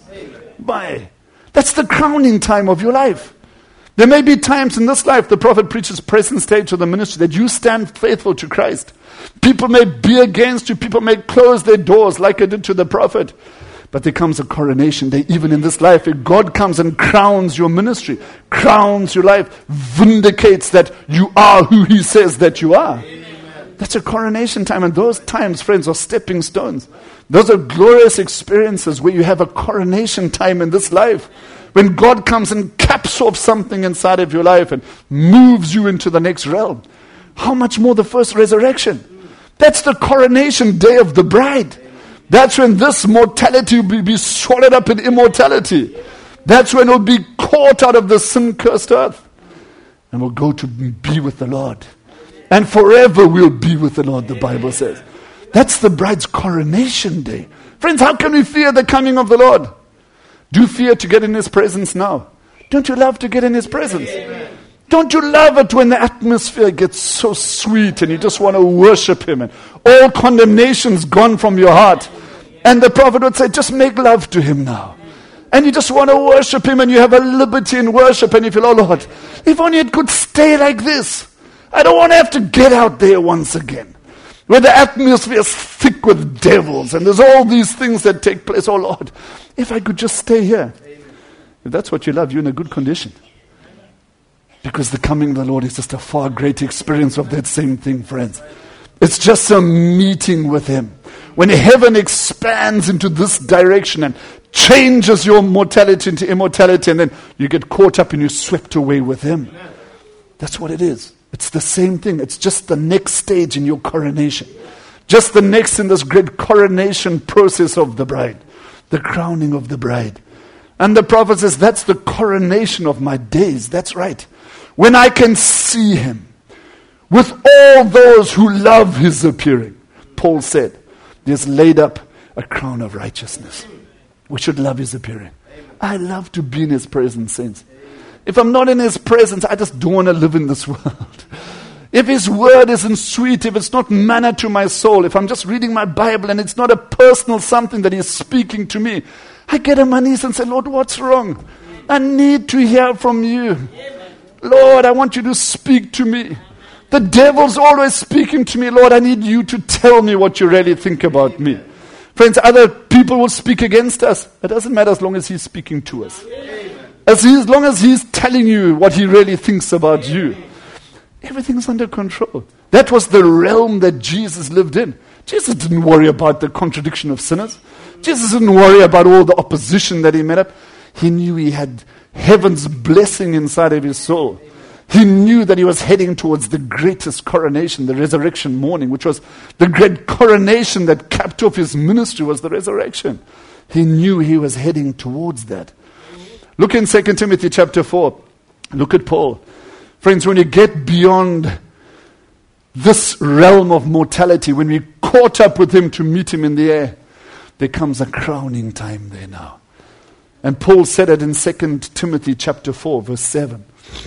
My, that's the crowning time of your life. There may be times in this life, the prophet preaches present stage of the ministry, that you stand faithful to Christ. People may be against you. People may close their doors like I did to the prophet. But there comes a coronation day, even in this life. If God comes and crowns your ministry, crowns your life, vindicates that you are who He says that you are. Amen. That's a coronation time. And those times, friends, are stepping stones. Those are glorious experiences where you have a coronation time in this life. When God comes and caps off something inside of your life and moves you into the next realm. How much more the first resurrection? That's the coronation day of the bride. That's when this mortality will be swallowed up in immortality. That's when we'll be caught out of the sin-cursed earth. And we'll go to be with the Lord. And forever we'll be with the Lord, the Bible says. That's the bride's coronation day. Friends, how can we fear the coming of the Lord? Do you fear to get in His presence now? Don't you love to get in His presence? Amen. Don't you love it when the atmosphere gets so sweet and you just want to worship Him and all condemnation's gone from your heart? And the prophet would say, just make love to Him now. And you just want to worship Him and you have a liberty in worship and you feel, oh Lord, if only it could stay like this. I don't want to have to get out there once again, where the atmosphere is thick with devils and there's all these things that take place. Oh Lord, if I could just stay here. Amen. If that's what you love, you're in a good condition. Because the coming of the Lord is just a far greater experience of that same thing, friends. It's just a meeting with Him. When heaven expands into this direction and changes your mortality into immortality, and then you get caught up and you're swept away with Him. That's what it is. It's the same thing. It's just the next stage in your coronation. Just the next in this great coronation process of the bride. The crowning of the bride. And the prophet says, that's the coronation of my days. That's right. When I can see Him with all those who love His appearing. Paul said, there's laid up a crown of righteousness. We should love his appearing. I love to be in his presence, saints. If I'm not in his presence, I just don't want to live in this world. If his word isn't sweet, if it's not manna to my soul, if I'm just reading my Bible and it's not a personal something that he's speaking to me, I get on my knees and say, Lord, what's wrong? I need to hear from you. Lord, I want you to speak to me. The devil's always speaking to me. Lord, I need you to tell me what you really think about me. Friends, other people will speak against us. It doesn't matter as long as he's speaking to us. As, he, as long as he's telling you what he really thinks about you. Everything's under control. That was the realm that Jesus lived in. Jesus didn't worry about the contradiction of sinners. Jesus didn't worry about all the opposition that he met up. He knew he had heaven's blessing inside of his soul. He knew that he was heading towards the greatest coronation, the resurrection morning, which was the great coronation that capped off his ministry, was the resurrection. He knew he was heading towards that. Look in Second Timothy chapter four. Look at Paul. Friends, when you get beyond this realm of mortality, when we caught up with him to meet him in the air, there comes a crowning time there now. And Paul said it in Second Timothy chapter four, verse seven.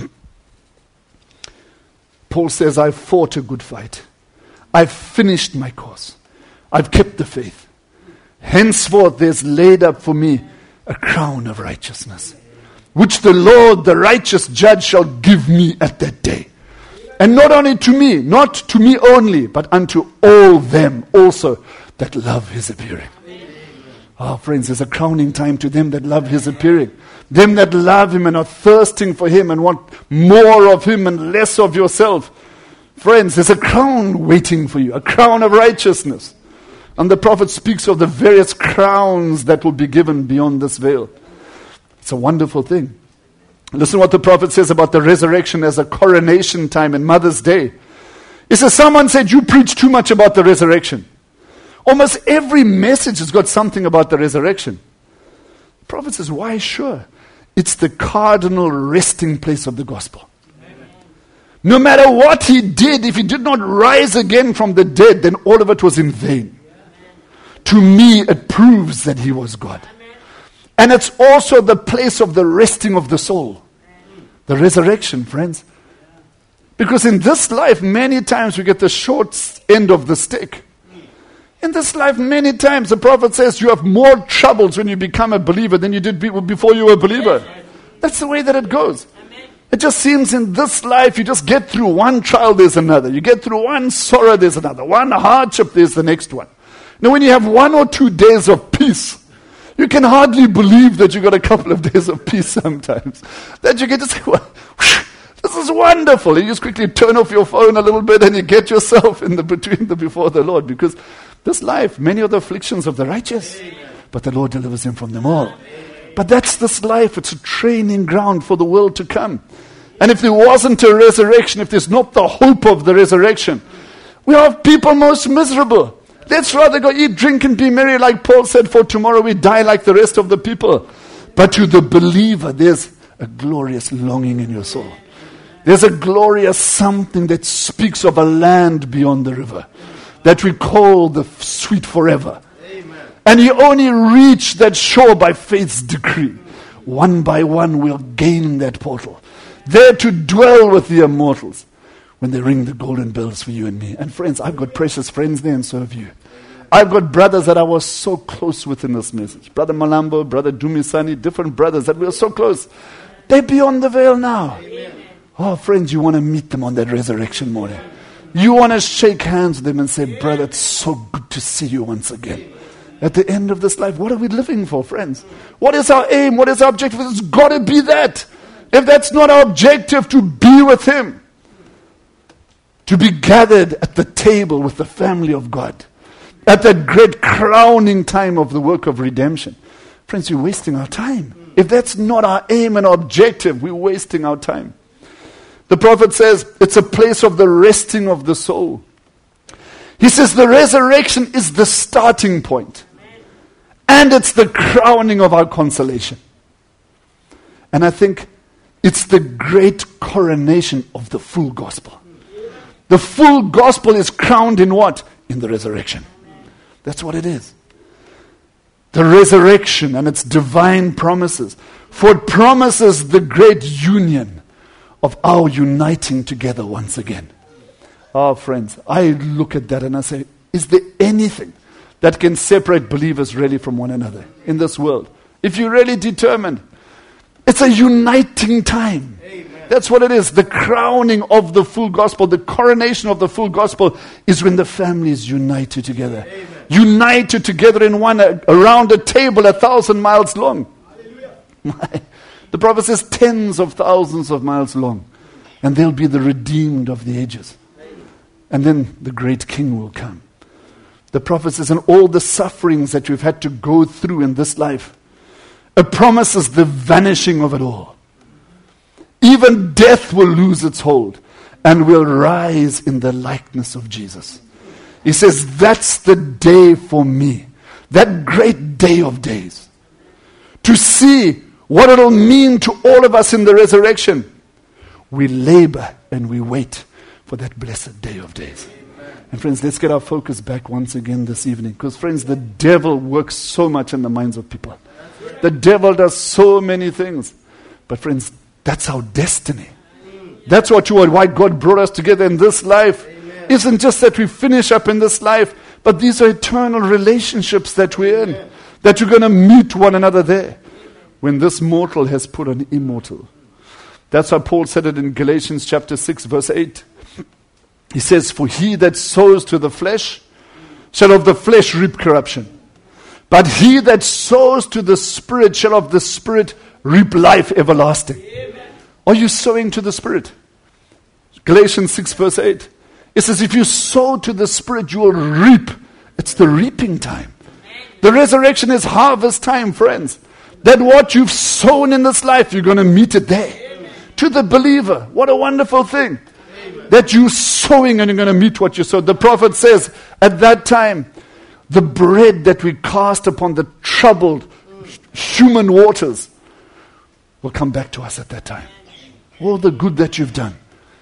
Paul says, I've fought a good fight. I've finished my course. I've kept the faith. Henceforth there's laid up for me a crown of righteousness, which the Lord, the righteous judge, shall give me at that day. And not only to me, not to me only, but unto all them also that love his appearing. Oh, friends, there's a crowning time to them that love his appearing. Them that love him and are thirsting for him and want more of him and less of yourself. Friends, there's a crown waiting for you, a crown of righteousness. And the prophet speaks of the various crowns that will be given beyond this veil. It's a wonderful thing. Listen what the prophet says about the resurrection as a coronation time in Mother's Day. He says, someone said, you preach too much about the resurrection. Almost every message has got something about the resurrection. The prophet says, why? Sure. It's the cardinal resting place of the gospel. Amen. No matter what he did, if he did not rise again from the dead, then all of it was in vain. Amen. To me, it proves that he was God. Amen. And it's also the place of the resting of the soul. Amen. The resurrection, friends. Because in this life, many times we get the short end of the stick. In this life, many times, the prophet says you have more troubles when you become a believer than you did before you were a believer. That's the way that it goes. It just seems in this life, you just get through one trial, there's another. You get through one sorrow, there's another. One hardship, there's the next one. Now, when you have one or two days of peace, you can hardly believe that you got a couple of days of peace sometimes. That you get to say, well, this is wonderful. You just quickly turn off your phone a little bit and you get yourself in the between the before the Lord. Because this life, many of the afflictions of the righteous, but the Lord delivers him from them all. But that's this life. It's a training ground for the world to come. And if there wasn't a resurrection, if there's not the hope of the resurrection, we have people most miserable. Let's rather go eat, drink, and be merry, like Paul said, for tomorrow we die like the rest of the people. But to the believer, there's a glorious longing in your soul. There's a glorious something that speaks of a land beyond the river that we call the sweet forever. Amen. And you only reach that shore by faith's decree. One by one we'll gain that portal, there to dwell with the immortals when they ring the golden bells for you and me. And friends, I've got precious friends there, and so have you. I've got brothers that I was so close with in this message. Brother Malambo, Brother Dumisani, different brothers that we were so close. They're beyond the veil now. Amen. Oh, friends, you want to meet them on that resurrection morning. You want to shake hands with them and say, brother, it's so good to see you once again. At the end of this life, what are we living for, friends? What is our aim? What is our objective? It's got to be that. If that's not our objective, to be with him. To be gathered at the table with the family of God. At that great crowning time of the work of redemption. Friends, we're wasting our time. If that's not our aim and objective, we're wasting our time. The prophet says it's a place of the resting of the soul. He says the resurrection is the starting point. And it's the crowning of our consolation. And I think it's the great coronation of the full gospel. The full gospel is crowned in what? In the resurrection. That's what it is. The resurrection and its divine promises. For it promises the great union of our uniting together once again. Oh, friends, I look at that and I say, is there anything that can separate believers really from one another in this world? If you're really determined, it's a uniting time. Amen. That's what it is. The crowning of the full gospel, the coronation of the full gospel is when the family is united together. Amen. United together in one, uh, around a table a thousand miles long. The prophet says tens of thousands of miles long. And they'll be the redeemed of the ages. And then the great king will come. The prophet says, and all the sufferings that we've had to go through in this life, it promises the vanishing of it all. Even death will lose its hold and will rise in the likeness of Jesus. He says, that's the day for me. That great day of days. To see what it'll mean to all of us in the resurrection. We labor and we wait for that blessed day of days. Amen. And friends, let's get our focus back once again this evening. Because friends, the devil works so much in the minds of people. The devil does so many things. But friends, that's our destiny. That's what you are, why God brought us together in this life. Amen. Isn't just that we finish up in this life, but these are eternal relationships that we're in. That you're going to meet one another there. When this mortal has put on immortal. That's why Paul said it in Galatians chapter six verse eight. He says, for he that sows to the flesh shall of the flesh reap corruption. But he that sows to the Spirit shall of the Spirit reap life everlasting. Amen. Are you sowing to the Spirit? Galatians six verse eight. It says, if you sow to the Spirit, you will reap. It's the reaping time. The resurrection is harvest time, friends. That what you've sown in this life, you're going to meet it there. Amen. To the believer. What a wonderful thing. Amen. That you're sowing and you're going to meet what you sowed. The prophet says, at that time, the bread that we cast upon the troubled human waters will come back to us at that time. All the good that you've done.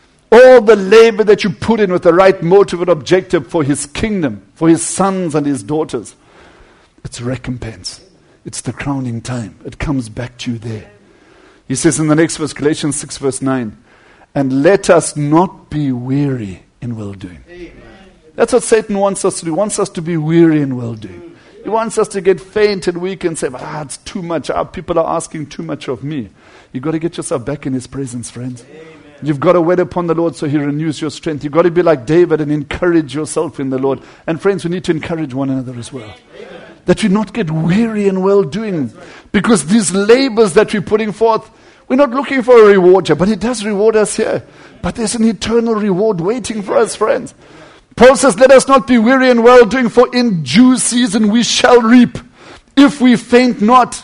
All the labor that you put in with the right motive and objective for His kingdom, for His sons and His daughters. It's recompense. It's the crowning time. It comes back to you there. He says in the next verse, Galatians six verse nine, and let us not be weary in well-doing. Amen. That's what Satan wants us to do. He wants us to be weary in well-doing. He wants us to get faint and weak and say, ah, it's too much. Ah, people are asking too much of me. You've got to get yourself back in His presence, friends. Amen. You've got to wait upon the Lord so He renews your strength. You've got to be like David and encourage yourself in the Lord. And friends, we need to encourage one another as well. Amen. That we not get weary in well-doing. Because these labors that we're putting forth, we're not looking for a reward here, but He does reward us here. But there's an eternal reward waiting for us, friends. Paul says, let us not be weary in well-doing, for in due season we shall reap, if we faint not.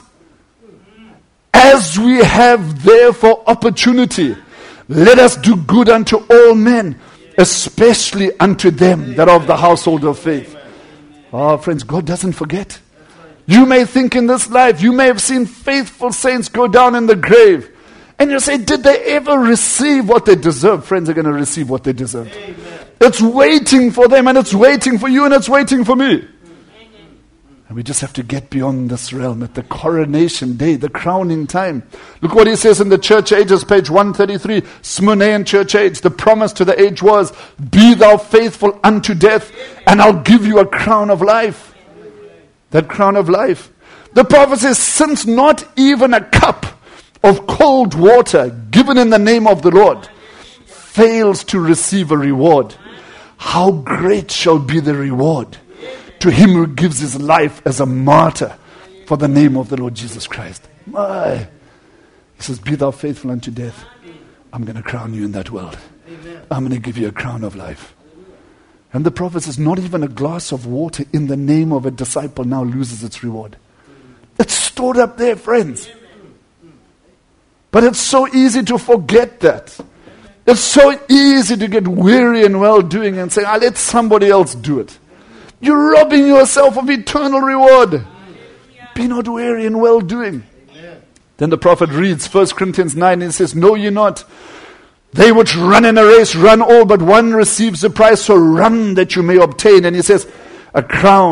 As we have therefore opportunity, let us do good unto all men, especially unto them that are of the household of faith. Oh, friends, God doesn't forget. You may think in this life, you may have seen faithful saints go down in the grave. And you say, did they ever receive what they deserve? Friends are going to receive what they deserve. Amen. It's waiting for them, and it's waiting for you, and it's waiting for me. Amen. And we just have to get beyond this realm at the coronation day, the crowning time. Look what he says in the Church Ages, page one thirty-three, Smyrnaean Church Age. The promise to the age was, be thou faithful unto death, and I'll give you a crown of life. That crown of life. The prophet says, since not even a cup of cold water given in the name of the Lord fails to receive a reward, how great shall be the reward to him who gives his life as a martyr for the name of the Lord Jesus Christ. My. He says, be thou faithful unto death. I'm going to crown you in that world. I'm going to give you a crown of life. And the prophet says, not even a glass of water in the name of a disciple now loses its reward. It's stored up there, friends. But it's so easy to forget that. It's so easy to get weary in well-doing and say, ah, let somebody else do it. You're robbing yourself of eternal reward. Be not weary in well-doing. Then the prophet reads First Corinthians nine and says, know ye not, they which run in a race run all, but one receives the prize, so run that you may obtain. And he says, a crown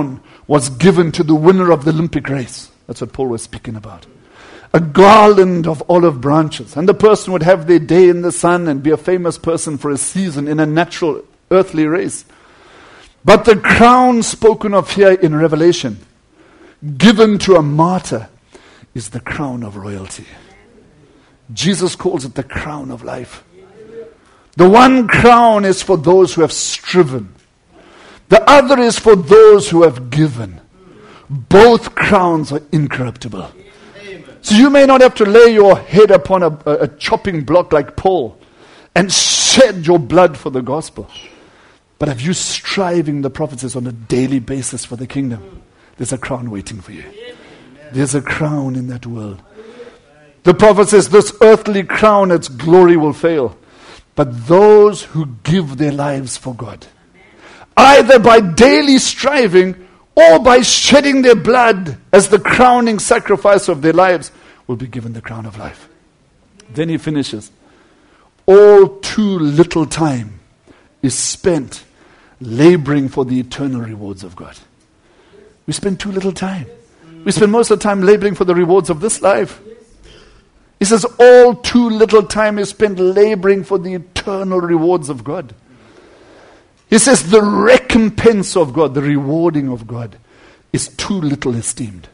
was given to the winner of the Olympic race. That's what Paul was speaking about. A garland of olive branches. And the person would have their day in the sun and be a famous person for a season in a natural earthly race. But the crown spoken of here in Revelation, given to a martyr, is the crown of royalty. Jesus calls it the crown of life. The one crown is for those who have striven. The other is for those who have given. Both crowns are incorruptible. So you may not have to lay your head upon a, a, a chopping block like Paul and shed your blood for the gospel. But if you're striving, the prophet says, on a daily basis for the kingdom, there's a crown waiting for you. There's a crown in that world. The prophet says this earthly crown, its glory will fail. But those who give their lives for God, either by daily striving or by shedding their blood as the crowning sacrifice of their lives, will be given the crown of life. Then he finishes. All too little time is spent laboring for the eternal rewards of God. We spend too little time. We spend most of the time laboring for the rewards of this life. He says all too little time is spent laboring for the eternal rewards of God. He says the recompense of God, the rewarding of God, is too little esteemed.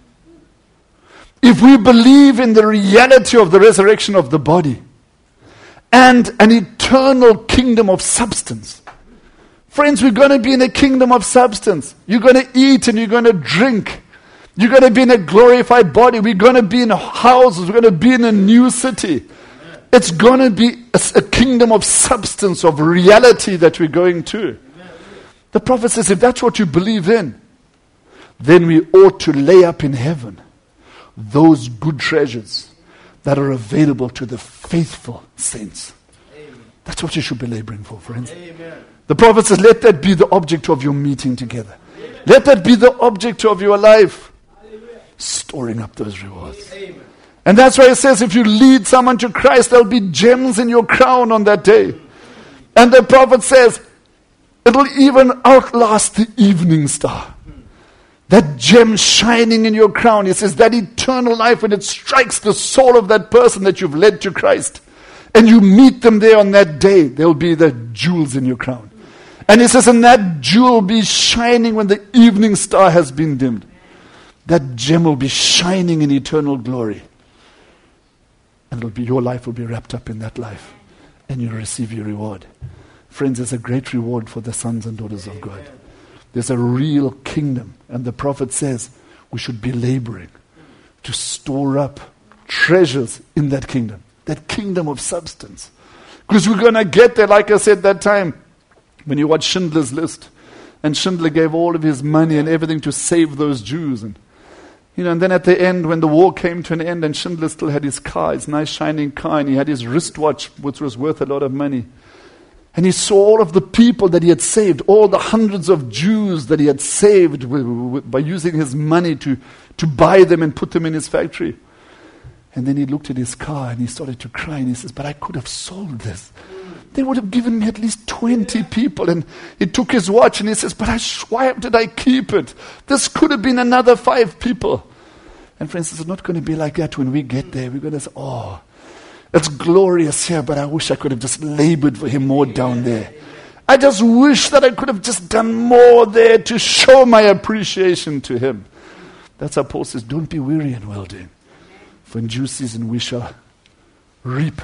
If we believe in the reality of the resurrection of the body and an eternal kingdom of substance, friends, we're going to be in a kingdom of substance. You're going to eat and you're going to drink. You're going to be in a glorified body. We're going to be in houses. We're going to be in a new city. It's going to be a, a kingdom of substance, of reality that we're going to. The prophet says, if that's what you believe in, then we ought to lay up in heaven those good treasures that are available to the faithful saints. Amen. That's what you should be laboring for, friends. Amen. The prophet says, let that be the object of your meeting together. Amen. Let that be the object of your life. Amen. Storing up those rewards. Amen. And that's why it says, if you lead someone to Christ, there'll be gems in your crown on that day. And the prophet says, it'll even outlast the evening star. That gem shining in your crown. He says that eternal life, when it strikes the soul of that person that you've led to Christ, and you meet them there on that day, there'll be the jewels in your crown. And he says, and that jewel will be shining when the evening star has been dimmed. That gem will be shining in eternal glory. And it'll be, your life will be wrapped up in that life. And you'll receive your reward. Friends, there's a great reward for the sons and daughters of God. There's a real kingdom. And the prophet says we should be laboring to store up treasures in that kingdom. That kingdom of substance. Because we're going to get there, like I said that time, when you watch Schindler's List. And Schindler gave all of his money and everything to save those Jews. And you know, and then at the end, when the war came to an end, and Schindler still had his car, his nice shining car, and he had his wristwatch, which was worth a lot of money. And he saw all of the people that he had saved, all the hundreds of Jews that he had saved with, with, by using his money to, to buy them and put them in his factory. And then he looked at his car and he started to cry and he says, but I could have sold this. They would have given me at least twenty people. And he took his watch and he says, but I sh- why did I keep it? This could have been another five people. And friends, it's not going to be like that when we get there. We're going to say, oh, it's glorious here, but I wish I could have just labored for him more down there. I just wish that I could have just done more there to show my appreciation to him. That's how Paul says, don't be weary in well doing. For in due season we shall reap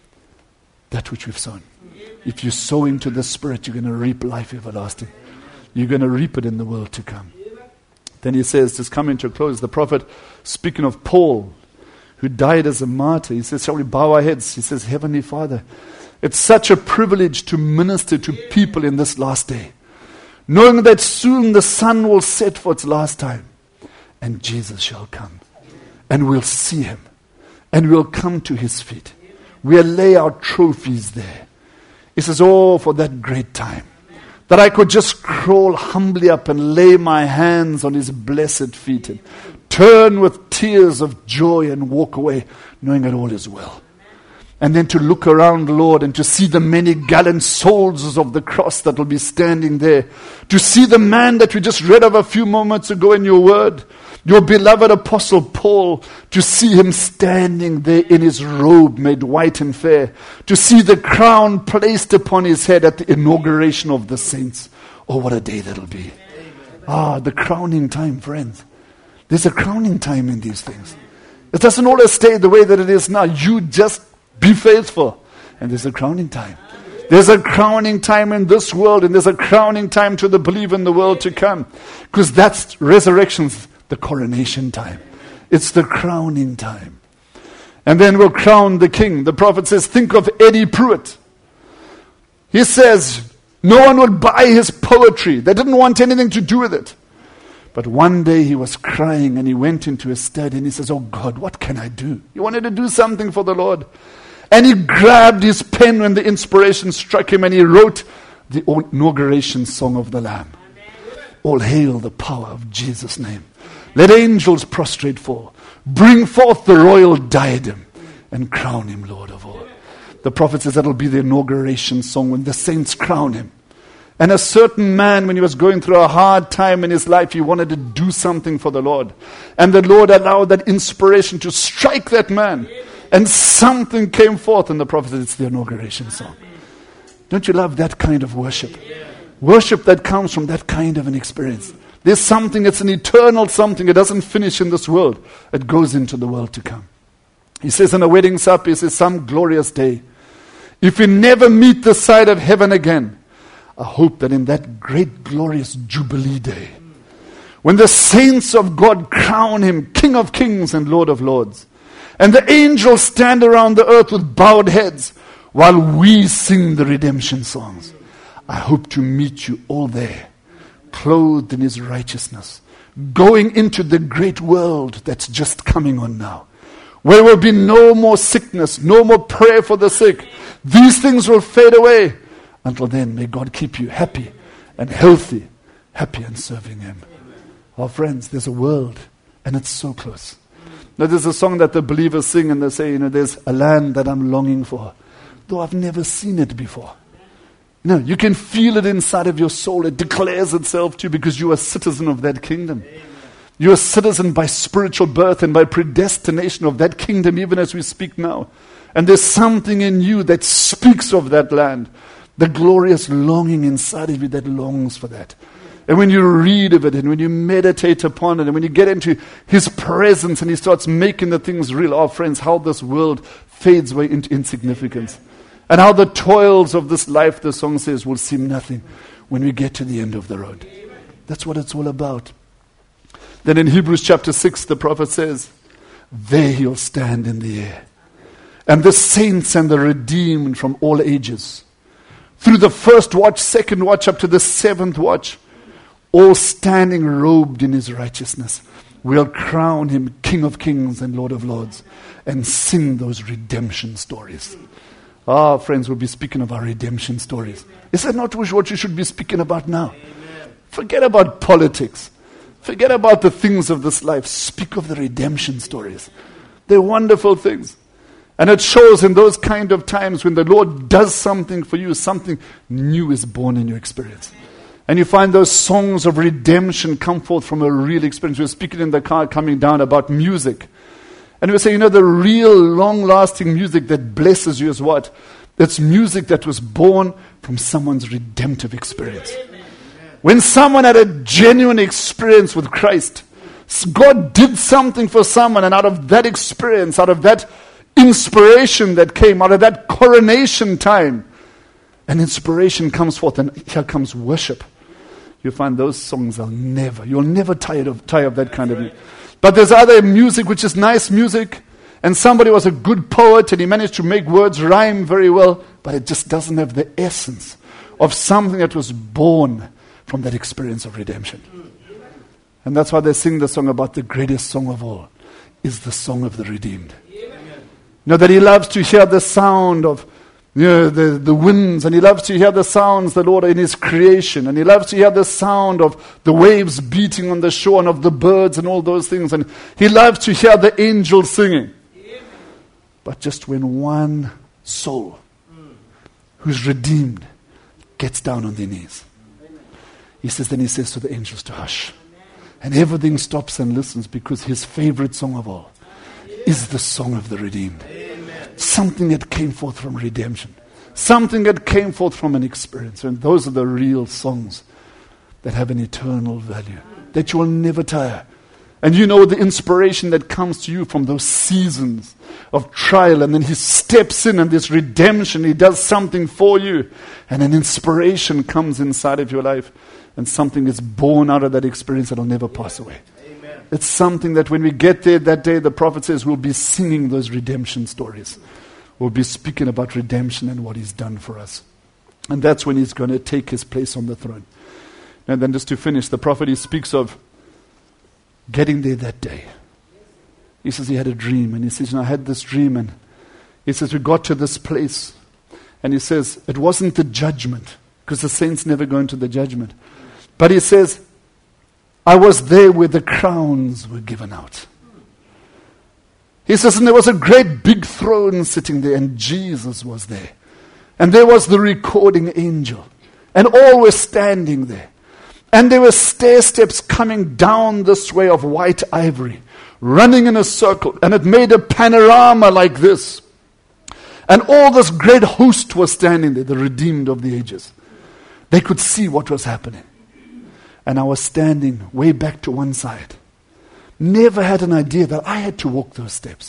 that which we've sown. If you sow into the Spirit, you're going to reap life everlasting. You're going to reap it in the world to come. Then he says, just coming to a close, the prophet, speaking of Paul, who died as a martyr, he says, shall we bow our heads? He says, Heavenly Father, it's such a privilege to minister to people in this last day, knowing that soon the sun will set for its last time, and Jesus shall come, and we'll see him, and we'll come to his feet. We'll lay our trophies there. He says, oh, for that great time, that I could just crawl humbly up and lay my hands on his blessed feet and turn with tears of joy and walk away knowing that all is well. And then to look around, Lord, and to see the many gallant soldiers of the cross that will be standing there. To see the man that we just read of a few moments ago in your word, your beloved Apostle Paul, to see him standing there in his robe made white and fair. To see the crown placed upon his head at the inauguration of the saints. Oh, what a day that'll be. Ah, the crowning time, friends. There's a crowning time in these things. It doesn't always stay the way that it is now. You just be faithful. And there's a crowning time. There's a crowning time in this world, and there's a crowning time to the believer in the world to come. Because that's resurrection's the coronation time. It's the crowning time. And then we'll crown the king. The prophet says, think of Eddie Pruitt. He says, no one would buy his poetry. They didn't want anything to do with it. But one day he was crying, and he went into his study, and he says, oh God, what can I do? He wanted to do something for the Lord. And he grabbed his pen when the inspiration struck him, and he wrote the inauguration song of the Lamb. All hail the power of Jesus' name. Let angels prostrate fall. Bring forth the royal diadem and crown him Lord of all. The prophet says that'll be the inauguration song when the saints crown him. And a certain man, when he was going through a hard time in his life, he wanted to do something for the Lord. And the Lord allowed that inspiration to strike that man. And something came forth, and the prophet said, it's the inauguration song. Don't you love that kind of worship? Worship that comes from that kind of an experience. There's something, it's an eternal something. It doesn't finish in this world. It goes into the world to come. He says in a wedding supper, he says, some glorious day, if we never meet the side of heaven again, I hope that in that great glorious Jubilee day, when the saints of God crown him King of Kings and Lord of Lords, and the angels stand around the earth with bowed heads while we sing the redemption songs. I hope to meet you all there, clothed in his righteousness, going into the great world that's just coming on now, where there will be no more sickness, no more prayer for the sick. These things will fade away. Until then, may God keep you happy and healthy, happy and serving him. Our friends, there's a world, and it's so close. Now, there's a song that the believers sing, and they say, you know, there's a land that I'm longing for, though I've never seen it before. You know, you can feel it inside of your soul. It declares itself to you because you are a citizen of that kingdom. Amen. You're a citizen by spiritual birth and by predestination of that kingdom, even as we speak now. And there's something in you that speaks of that land. The glorious longing inside of you that longs for that. And when you read of it, and when you meditate upon it, and when you get into his presence, and he starts making the things real, our friends, how this world fades away into insignificance. And how the toils of this life, the song says, will seem nothing when we get to the end of the road. That's what it's all about. Then in Hebrews chapter six, the prophet says, there he'll stand in the air. And the saints and the redeemed from all ages, through the first watch, second watch, up to the seventh watch, all standing robed in his righteousness, we'll crown him King of Kings and Lord of Lords, and sing those redemption stories. Ah, friends, we'll be speaking of our redemption stories. Is that not what you should be speaking about now? Amen. Forget about politics. Forget about the things of this life. Speak of the redemption stories. They're wonderful things. And it shows in those kind of times when the Lord does something for you, something new is born in your experience. And you find those songs of redemption come forth from a real experience. We were speaking in the car coming down about music. And we say, you know, the real long-lasting music that blesses you is what? It's music that was born from someone's redemptive experience. When someone had a genuine experience with Christ, God did something for someone, and out of that experience, out of that inspiration that came, out of that coronation time, an inspiration comes forth, and here comes worship. You find those songs are never, you'll never tire of, tire of that kind of music. But there's other music which is nice music, and somebody was a good poet and he managed to make words rhyme very well, but it just doesn't have the essence of something that was born from that experience of redemption. And that's why they sing the song about the greatest song of all is the song of the redeemed. You know, that he loves to hear the sound of You know, the, the winds, and he loves to hear the sounds, the Lord, in his creation. And he loves to hear the sound of the waves beating on the shore and of the birds and all those things. And he loves to hear the angels singing. But just when one soul who's redeemed gets down on their knees. He says, then he says to the angels to hush. And everything stops and listens because his favorite song of all is the song of the redeemed. Amen. Something that came forth from redemption. Something that came forth from an experience. And those are the real songs that have an eternal value, that you will never tire. And you know the inspiration that comes to you from those seasons of trial, and then he steps in and this redemption, he does something for you, and an inspiration comes inside of your life, and something is born out of that experience that will never pass away. Amen. It's something that when we get there that day, the prophet says we'll be singing those redemption stories. We'll be speaking about redemption and what he's done for us. And that's when he's going to take his place on the throne. And then just to finish, the prophet, he speaks of getting there that day. He says he had a dream, and he says, you know, I had this dream, and he says we got to this place, and he says it wasn't the judgment, because the saints never go into the judgment. But he says, I was there where the crowns were given out. He says, and there was a great big throne sitting there, and Jesus was there. And there was the recording angel, and all were standing there. And there were stair steps coming down this way of white ivory, running in a circle, and it made a panorama like this. And all this great host was standing there, the redeemed of the ages. They could see what was happening. And I was standing way back to one side. Never had an idea that I had to walk those steps.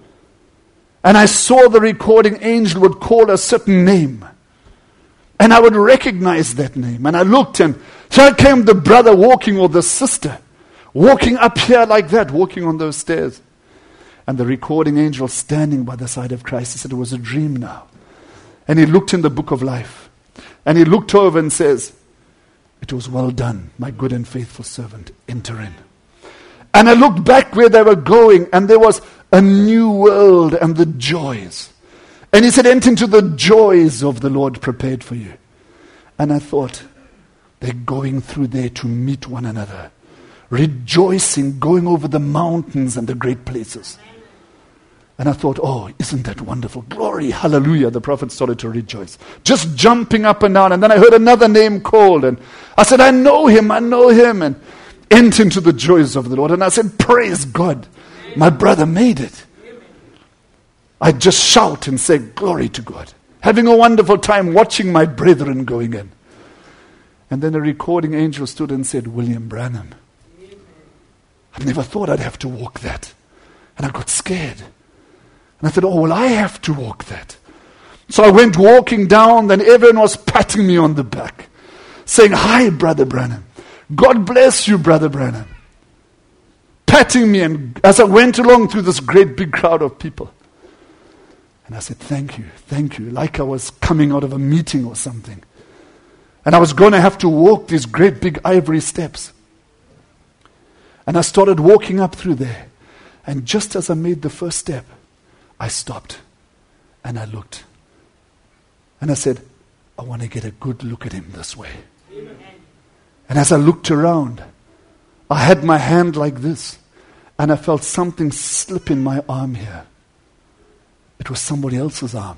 And I saw the recording angel would call a certain name. And I would recognize that name. And I looked, and here came the brother walking, or the sister, walking up here like that, walking on those stairs. And the recording angel standing by the side of Christ. He said it was a dream now. And he looked in the book of life. And he looked over and says, it was well done, my good and faithful servant. Enter in. And I looked back where they were going, and there was a new world and the joys. And he said, enter into the joys of the Lord prepared for you. And I thought, they're going through there to meet one another, rejoicing, going over the mountains and the great places. And I thought, oh, isn't that wonderful? Glory, hallelujah. The prophet started to rejoice, just jumping up and down. And then I heard another name called, and I said, I know him, I know him. And enter into the joys of the Lord. And I said, praise God, my brother made it. I just shout and say, glory to God. Having a wonderful time watching my brethren going in. And then a recording angel stood and said, William Branham. I never thought I'd have to walk that. And I got scared. And I said, oh, well, I have to walk that. So I went walking down, then everyone was patting me on the back, saying, hi, Brother Branham. God bless you, Brother Branham. Patting me, and as I went along through this great big crowd of people. And I said, thank you, thank you, like I was coming out of a meeting or something. And I was going to have to walk these great big ivory steps. And I started walking up through there. And just as I made the first step, I stopped and I looked. And I said, I want to get a good look at him this way. Amen. And as I looked around, I had my hand like this, and I felt something slip in my arm here. It was somebody else's arm.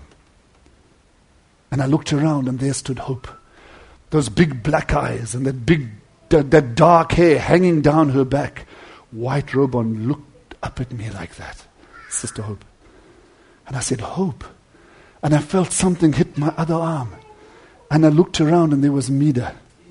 And I looked around, and there stood Hope. Those big black eyes and that big, that, that dark hair hanging down her back. White robe on, looked up at me like that. Sister Hope. And I said, Hope. And I felt something hit my other arm. And I looked around, and there was Mida.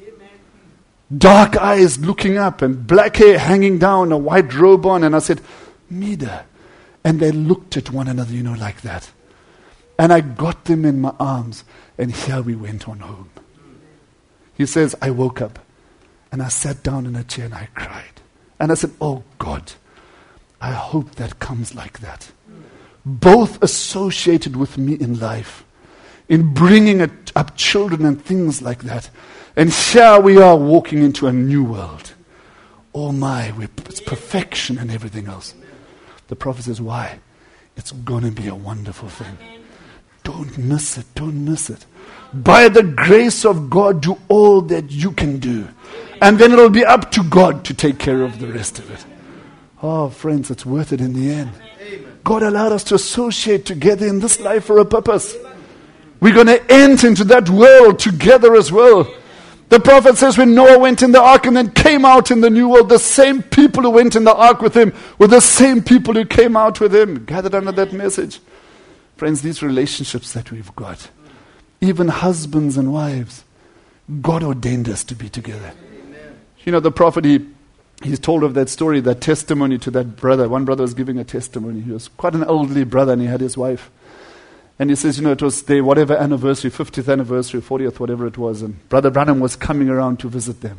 Dark eyes looking up and black hair hanging down, a white robe on. And I said, Mida. And they looked at one another, you know, like that. And I got them in my arms, and here we went on home. He says, I woke up, and I sat down in a chair, and I cried. And I said, oh God, I hope that comes like that. Both associated with me in life, in bringing up children and things like that. And here we are walking into a new world. Oh my, it's perfection and everything else. The prophet says, why? It's going to be a wonderful thing. Don't miss it, don't miss it. By the grace of God, do all that you can do. And then it'll be up to God to take care of the rest of it. Oh, friends, it's worth it in the end. God allowed us to associate together in this life for a purpose. We're going to enter into that world together as well. The prophet says when Noah went in the ark and then came out in the new world, the same people who went in the ark with him were the same people who came out with him, gathered under that message. Friends, these relationships that we've got, even husbands and wives, God ordained us to be together. Amen. You know, the prophet, he, he's told of that story, that testimony to that brother. One brother was giving a testimony. He was quite an elderly brother and he had his wife. And he says, you know, it was their whatever anniversary, fiftieth anniversary, fortieth, whatever it was. And Brother Branham was coming around to visit them.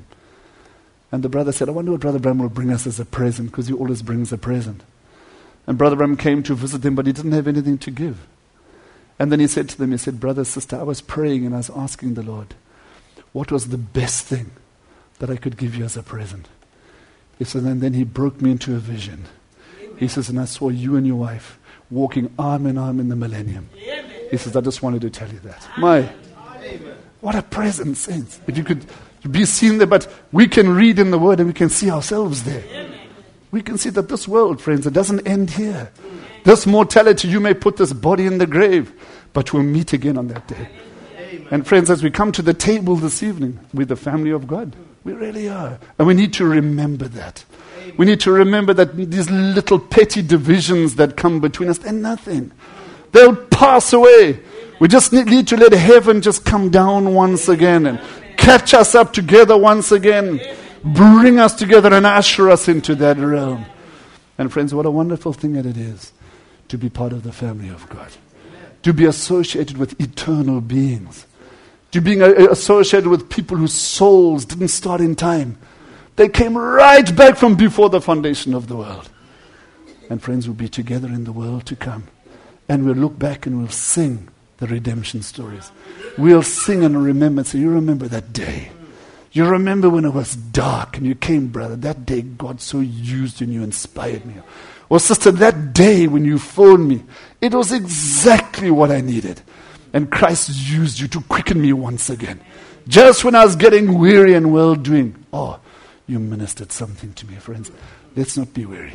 And the brother said, I wonder what Brother Branham will bring us as a present, because he always brings a present. And Brother Branham came to visit them, but he didn't have anything to give. And then he said to them, he said, brother, sister, I was praying and I was asking the Lord, what was the best thing that I could give you as a present? He said, and then he broke me into a vision. He says, and I saw you and your wife walking arm in arm in the millennium. He says, I just wanted to tell you that. My, what a present, saints. If you could be seen there, but we can read in the Word and we can see ourselves there. We can see that this world, friends, it doesn't end here. This mortality, you may put this body in the grave, but we'll meet again on that day. And friends, as we come to the table this evening with the family of God, we really are. And we need to remember that. We need to remember that these little petty divisions that come between us, they're nothing. They'll pass away. We just need, need to let heaven just come down once again and catch us up together once again. Bring us together and usher us into that realm. And friends, what a wonderful thing that it is to be part of the family of God. To be associated with eternal beings. To being associated with people whose souls didn't start in time. They came right back from before the foundation of the world. And friends, we'll be together in the world to come. And we'll look back and we'll sing the redemption stories. We'll sing and remember and say, you remember that day. You remember when it was dark and you came, brother. That day God so used in you, inspired me. Or sister, that day when you phoned me, it was exactly what I needed. And Christ used you to quicken me once again. Just when I was getting weary and well-doing. Oh, you ministered something to me, friends. Let's not be weary.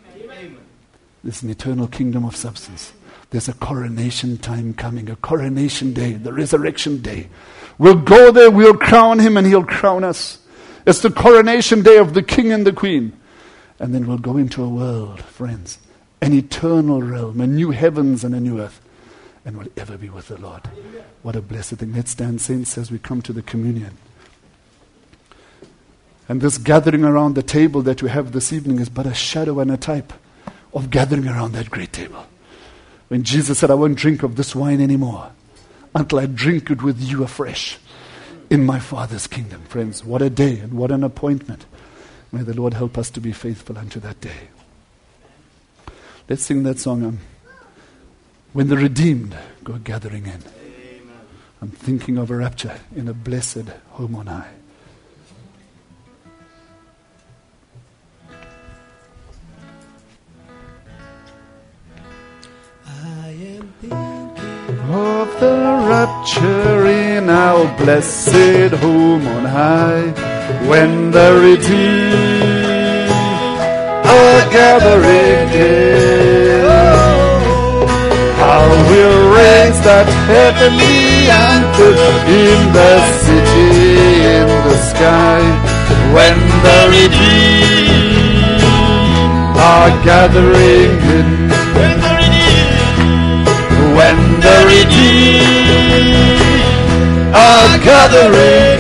There's an eternal kingdom of substance. There's a coronation time coming, a coronation day, the resurrection day. We'll go there, we'll crown him, and he'll crown us. It's the coronation day of the king and the queen. And then we'll go into a world, friends, an eternal realm, a new heavens and a new earth. And we'll ever be with the Lord. What a blessed thing. Let's stand, saints, as we come to the communion. And this gathering around the table that we have this evening is but a shadow and a type of gathering around that great table. When Jesus said, I won't drink of this wine anymore until I drink it with you afresh in my Father's kingdom. Friends, what a day and what an appointment. May the Lord help us to be faithful unto that day. Let's sing that song. Um, when the redeemed go gathering in. Amen. I'm thinking of a rapture in a blessed home on high. I am thinking of the rapture in our blessed home on high, when the redeemed are gathering in. How we'll raise that heavenly anthem in the city, in the sky, when the redeemed are gathering in. When the redeemed are gathering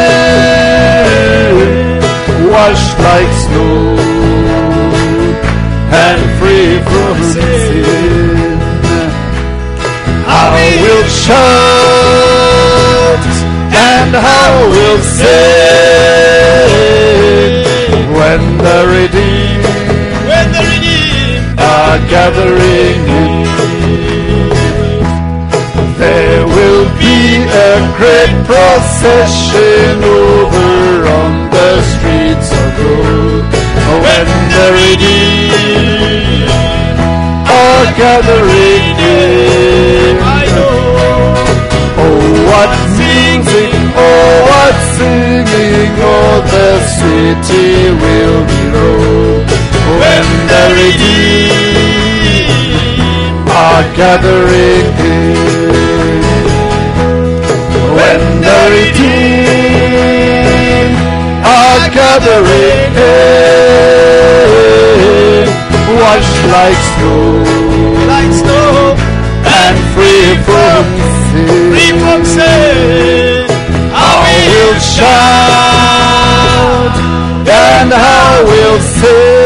in, washed like snow and free from sin, how we'll shout and how we'll sing when the redeemed, when the redeemed are gathering in. There will be a great procession over on the streets of gold, when the redeemed are gathering in. I know. Oh, what music, oh, what singing, oh, the city will be rolled, when the redeemed are gathering in. When the redeemed are gathering in, washed like snow, like snow, and free from sin, free from sin, how I we will shout, and how we'll sing,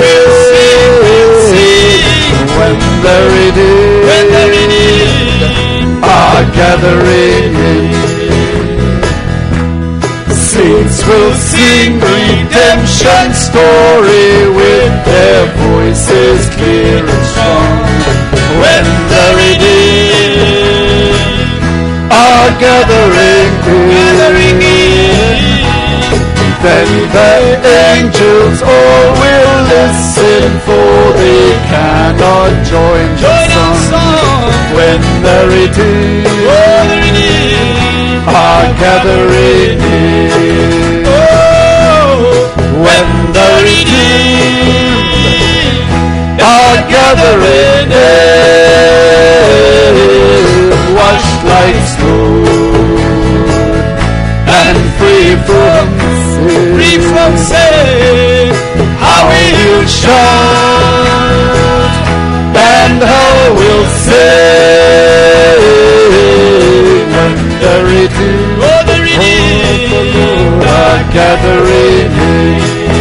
when the redeemed, when the redeemed are gathering in. Saints will sing redemption story with their voices clear and strong. when the redeemed Are gathering gathering in. in. Then the angels all will listen, for they cannot join the Join our song. song When the redeemed oh the redeemed are gathering in. oh When the redeemed are gathering in, washed like snow, and free from sin, free from sin, how we will shout, and how we'll sing, when the redeemed oh the redeemed are gathering in.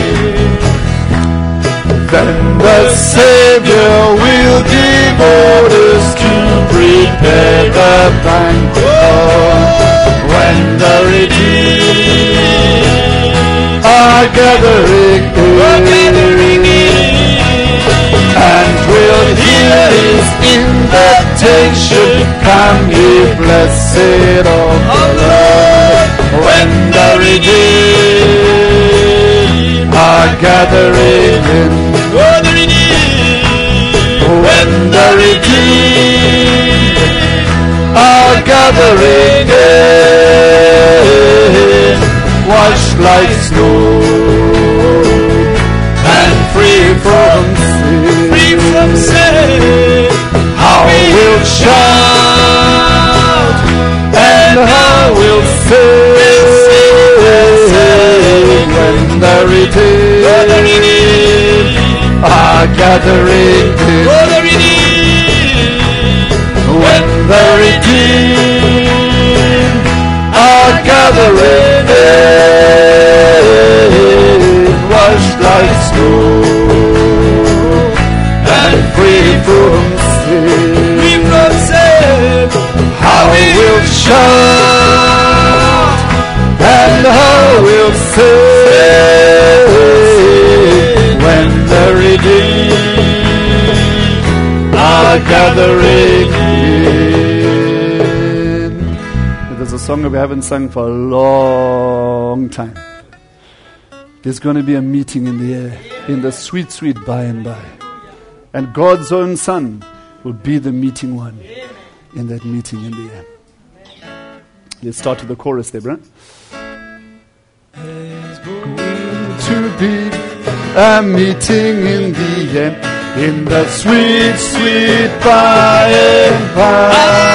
Then the Savior will devote us to prepare the banquet hall. When the redeemed are gathering oh gathering in, in. and will hear His invitation, come ye blessed of the Lord. When the redeemed are gathering in, oh the redeemed when the redeemed are gathering in, washed like snow, and free from sin, free from sin, how we'll shout, and how we'll sing, when the redeemed oh the redeemed are gathering in. oh the redeemed When the redeemed are gathering in, washed like snow, and free from sin, free from sin, how we will shout, and how we'll sing, when the redeemed are gathering in. There's a song that we haven't sung for a long time. There's going to be a meeting in the air, in the sweet, sweet by and by. And God's own Son will be the meeting one in that meeting in the air. Let's start with the chorus there, bro. To be a meeting in the end, in the sweet, sweet by and by.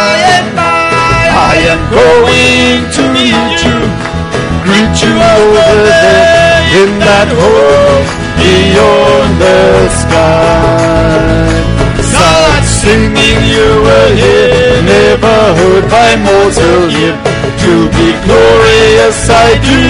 I am going to meet you, greet you over there, in that home beyond the sky. Such singing you will hear, never heard by mortal ear. To be glorious I do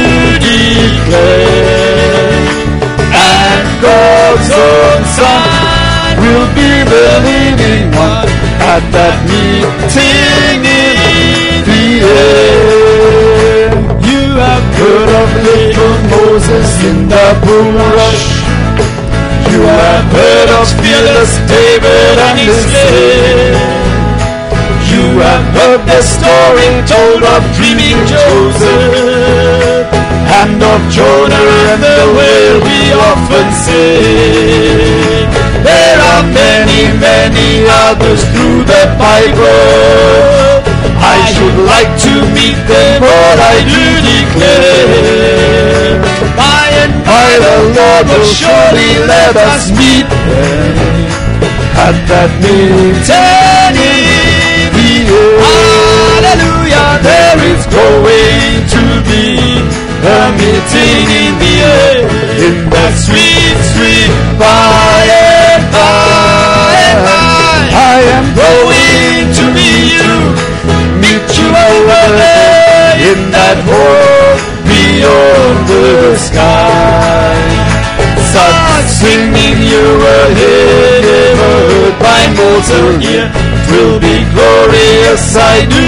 declare, and God's own Son will be the leading one at that meeting in the air. You have heard of little Moses in the bulrush. You have heard of fearless David and his slave. You have heard the story told of dreaming Joseph, and of Jonah and the whale we often say. There are many, many others through the Bible. I should like to meet them, but I do declare, by and by the Lord will surely let us meet them at that meeting. air. Hallelujah, there is going to be a meeting in the air, in that sweet, sweet by and by and by. I am going to meet you, meet you over there, in that home beyond the sky. Such singing you will hear, never heard by mortal ear. It will be glorious, I do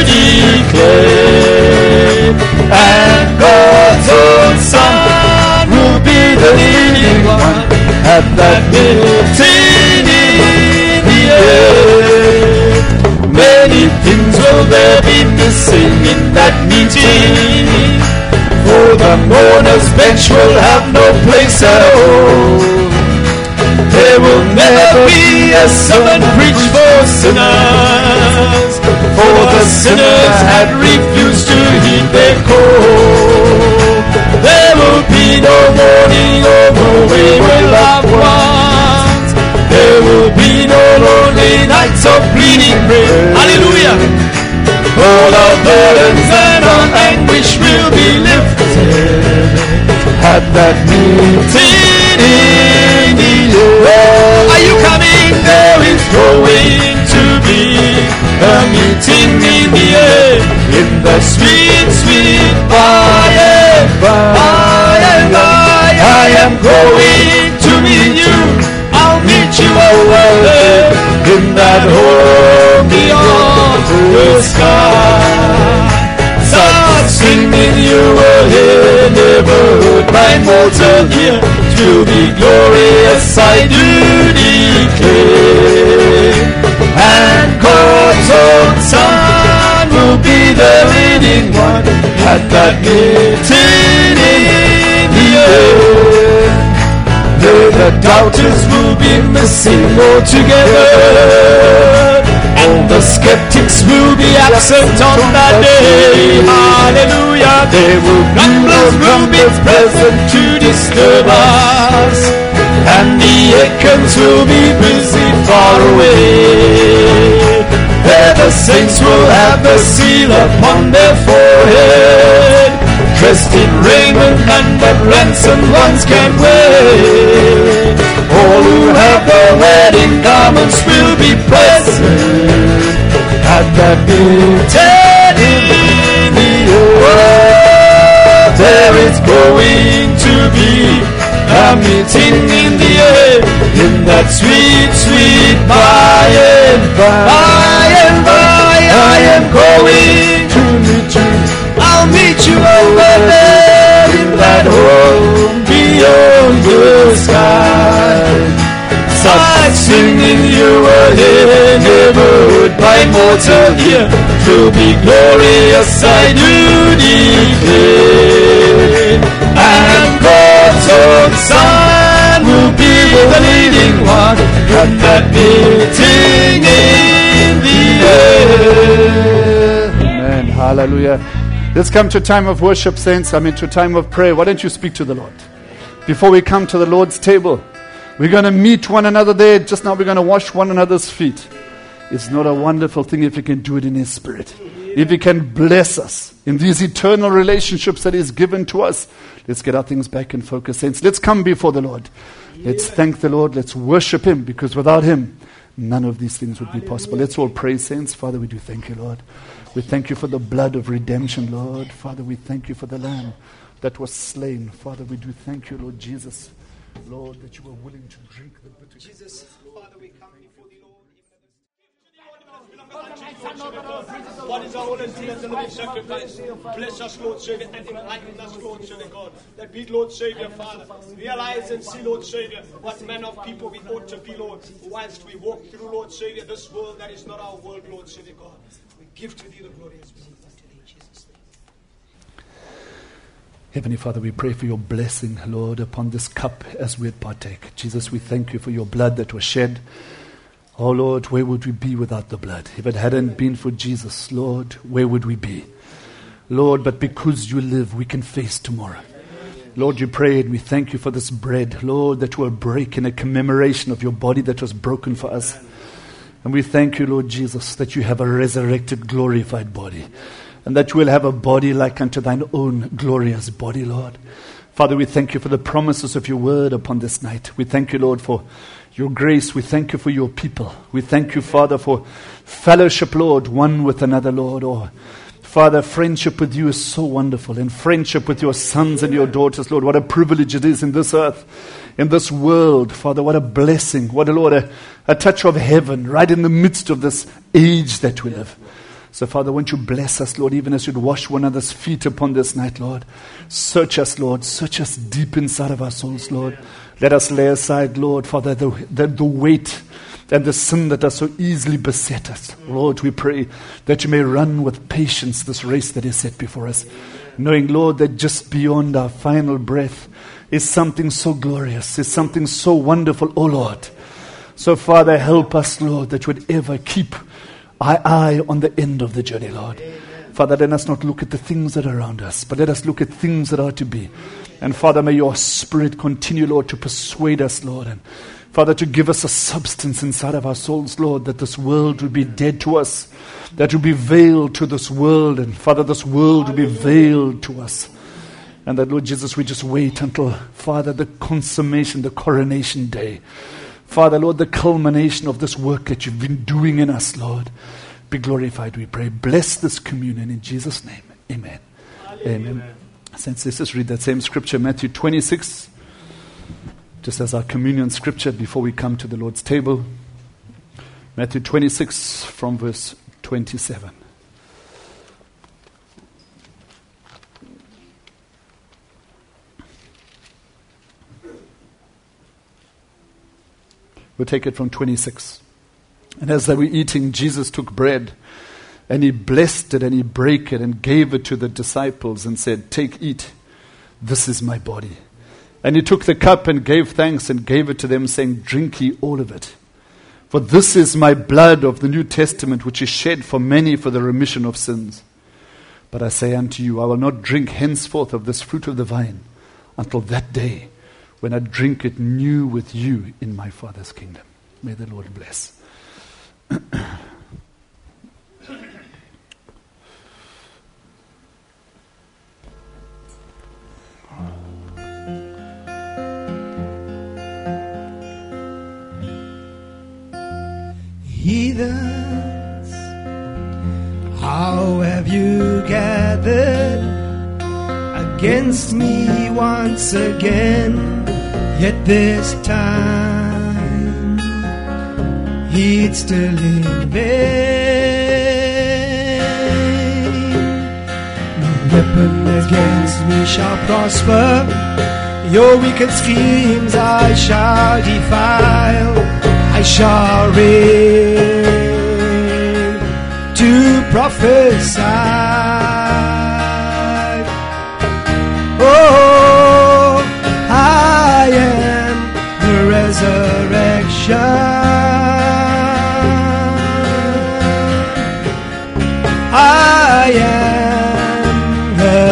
declare. And God's own Son will be the leading one at that meeting in the air. Many things will there be missing in that meeting, for the mourner's bench will have no place at all. There will never be a sermon preached for sinners, for the sinners had refused to heed their call. There will be no mourning over wayward loved ones. There will be no lonely nights of pleading prayer. Hallelujah! All our burdens and our anguish will be lifted at that meeting in the air. Are you coming? There is going to be a meeting in the air, in the sweet, sweet by and by, by and by. I am going to meet you. I'll meet you over there, in that home beyond the sky. Such singing you will hear, never heard by mortal ear. To be glorious, I do declare. And God's own Son will be the leading one at that meeting in the air. There the doubters will be missing altogether, and the skeptics will be absent on that day. Hallelujah. There will be no trumpets present to disturb us, and the echoes will be busy far away. There the saints will have the seal upon their forehead, dressed in raiment none but ransomed ones can wear. All who have the wedding garments will be present at that meeting in the air. There is going to be a meeting in the air, in that sweet, sweet by and by, by and by. I am going to meet you. I'll meet you over there, in that home beyond the sky. Such singing you will hear, never heard by mortal ear. To be glorious, I do declare. And God's own Son will be the leading one at that meeting in the air. Amen. Hallelujah. Let's come to a time of worship, saints. I mean, to a time of prayer. Why don't you speak to the Lord? Before we come to the Lord's table, we're going to meet one another there. Just now we're going to wash one another's feet. It's not a wonderful thing if He can do it in His Spirit. If He can bless us in these eternal relationships that He's given to us. Let's get our things back in focus, saints. Let's come before the Lord. Let's thank the Lord. Let's worship Him, because without Him, none of these things would be possible. Let's all pray, saints. Father, we do thank you, Lord. We thank you for the blood of redemption, Lord. Father, we thank you for the Lamb that was slain. Father, we do thank you, Lord Jesus. Lord, that you were willing to drink the bitter. Jesus, Father, we come before the Lord. What is our own and the living sacrifice? Bless us, Lord Savior, and enlighten us, Lord Savior God. That we, Lord Savior, Father, realize and see, Lord Savior, what manner of people we ought to be, Lord, whilst we walk through, Lord Savior, this world that is not our world, Lord Savior God. We give to thee the glory as we give unto thee, Jesus' name. Heavenly Father, we pray for your blessing, Lord, upon this cup as we partake. Jesus, we thank you for your blood that was shed. Oh, Lord, where would we be without the blood? If it hadn't been for Jesus, Lord, where would we be? Lord, but because you live, we can face tomorrow. Lord, you prayed, we thank you for this bread, Lord, that will break in a commemoration of your body that was broken for us. And we thank you, Lord Jesus, that you have a resurrected, glorified body. And that you will have a body like unto thine own glorious body, Lord. Father, we thank you for the promises of your word upon this night. We thank you, Lord, for your grace. We thank you for your people. We thank you, Father, for fellowship, Lord, one with another, Lord. Oh, Father, friendship with you is so wonderful. And friendship with your sons and your daughters, Lord, what a privilege it is in this earth, in this world. Father, what a blessing. What a, Lord, a, a touch of heaven right in the midst of this age that we live. So, Father, won't you bless us, Lord, even as you'd wash one another's feet upon this night, Lord. Search us, Lord. Search us deep inside of our souls, Lord. Let us lay aside, Lord, Father, the, the, the weight and the sin that does so easily beset us. Lord, we pray that you may run with patience this race that is set before us, knowing, Lord, that just beyond our final breath is something so glorious, is something so wonderful, oh Lord. So, Father, help us, Lord, that would ever keep our eye on the end of the journey, Lord. Amen. Father, let us not look at the things that are around us, but let us look at things that are to be. And Father, may your Spirit continue, Lord, to persuade us, Lord, and Father, to give us a substance inside of our souls, Lord, that this world would be dead to us, that would be veiled to this world, and Father, this world would be veiled to us. And that, Lord Jesus, we just wait until, Father, the consummation, the coronation day. Father, Lord, the culmination of this work that you've been doing in us, Lord, be glorified, we pray. Bless this communion in Jesus' name. Amen. Amen. Amen. Saints, let's just read that same scripture, Matthew twenty-six, just as our communion scripture before we come to the Lord's table. Matthew twenty-six from verse twenty-seven. We'll take it from twenty-six. And as they were eating, Jesus took bread, and he blessed it, and he brake it, and gave it to the disciples, and said, "Take, eat, this is my body." And he took the cup, and gave thanks, and gave it to them, saying, "Drink ye all of it. For this is my blood of the New Testament, which is shed for many for the remission of sins. But I say unto you, I will not drink henceforth of this fruit of the vine, until that day, when I drink it new with you in my Father's kingdom." May the Lord bless. Heathens, how have you gathered against me once again? Yet this time he'd still in vain. No weapon against me shall prosper. Your wicked schemes I shall defile. I shall reign to prophesy. Oh, I am the resurrection. I am the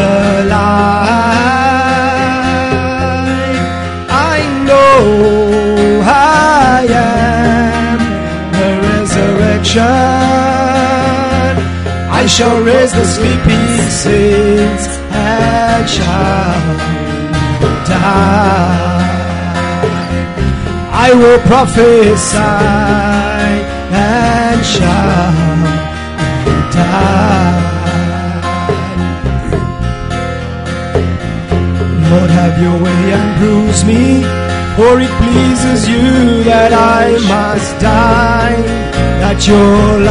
life. I know I am the resurrection. I shall raise the sleeping saints and shall die. I will prophesy and shall die. Lord, have your way and bruise me, for it pleases you that I must die, that your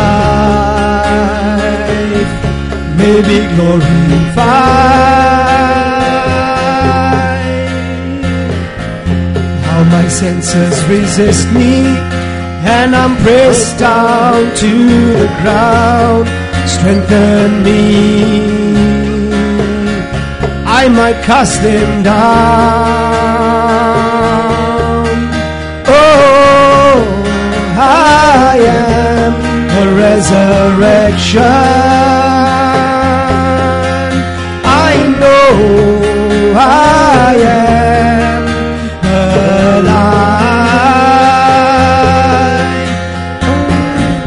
life may be glorified. How my senses resist me, and I'm pressed down to the ground. Strengthen me, I might cast them down. Oh, I am the resurrection. I know I am the life.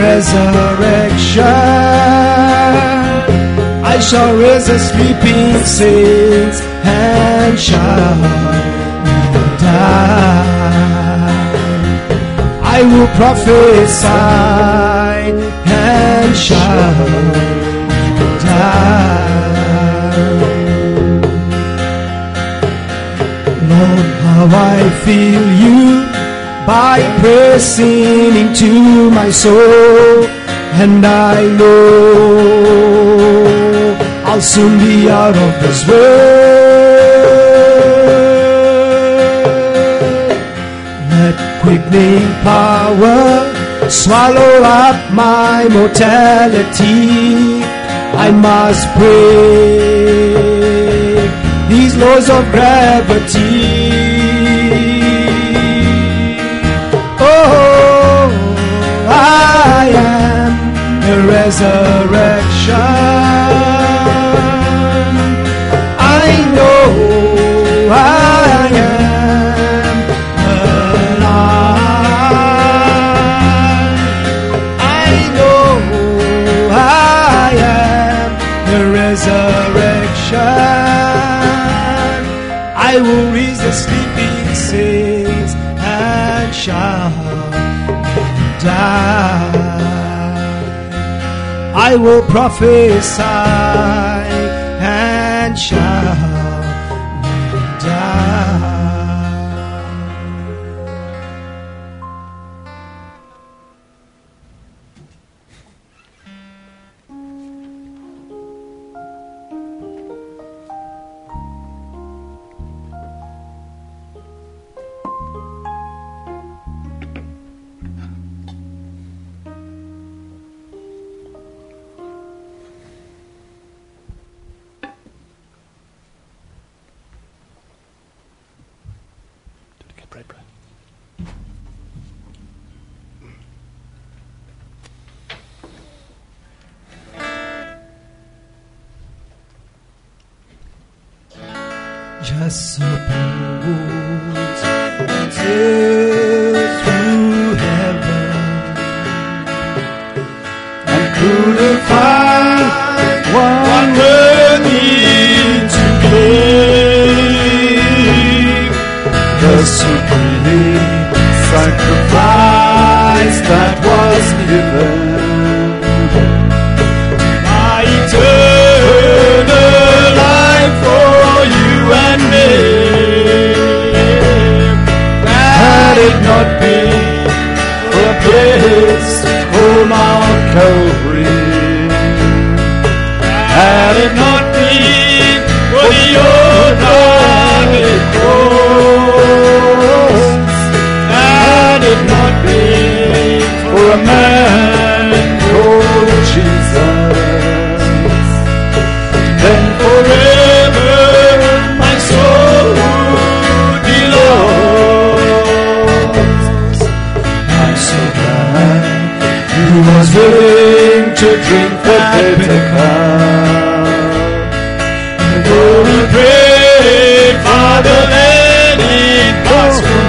resurrection. I shall raise the sleeping saints and shall not die. I will prophesy and shall not die. Lord, how I feel you by pressing into my soul, and I know I'll soon be out of this world. Let quickening power swallow up my mortality. I must break these laws of gravity. Oh, I am the resurrection. I know I am alive. I know I am the resurrection. I will raise the sleeping saints and shall die. I will prophesy and shall not die. Pray, pray. Just suppose sails through heaven and couldn't find one worthy to claim the supreme sacrifice that was given. My eternal life for you and me. Had it not been for a place called Mount Calvary, had it not been for the old rugged cross, had it not been for a man called Jesus, then forever my soul would be lost. I'm so glad He was willing to drink that bitter cup. And though we prayed, Father, let it pass from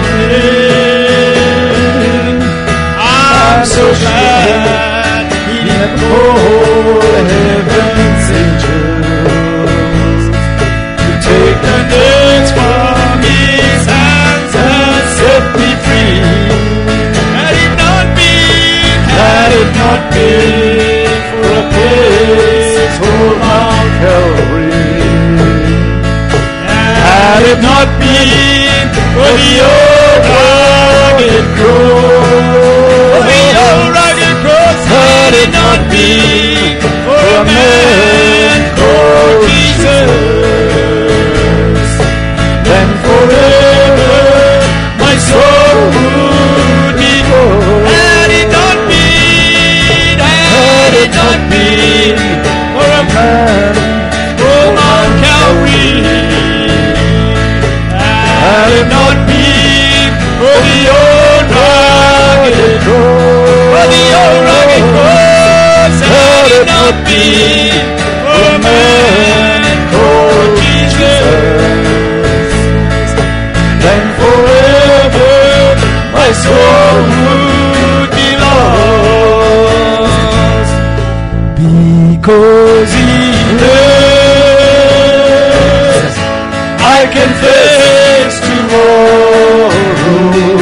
me, I'm so glad He didn't call heaven's angels to take the nails from His hands and set me free. Had it not been, had it not been for a place called Mount Calvary, had it not been for the old rugged cross, the old rugged cross, had it not been for a man called Jesus, then forever my soul would be whole. Had it not been, had it not been for a man called Mount Calvary, had it not been for the old because He lives, I can face tomorrow.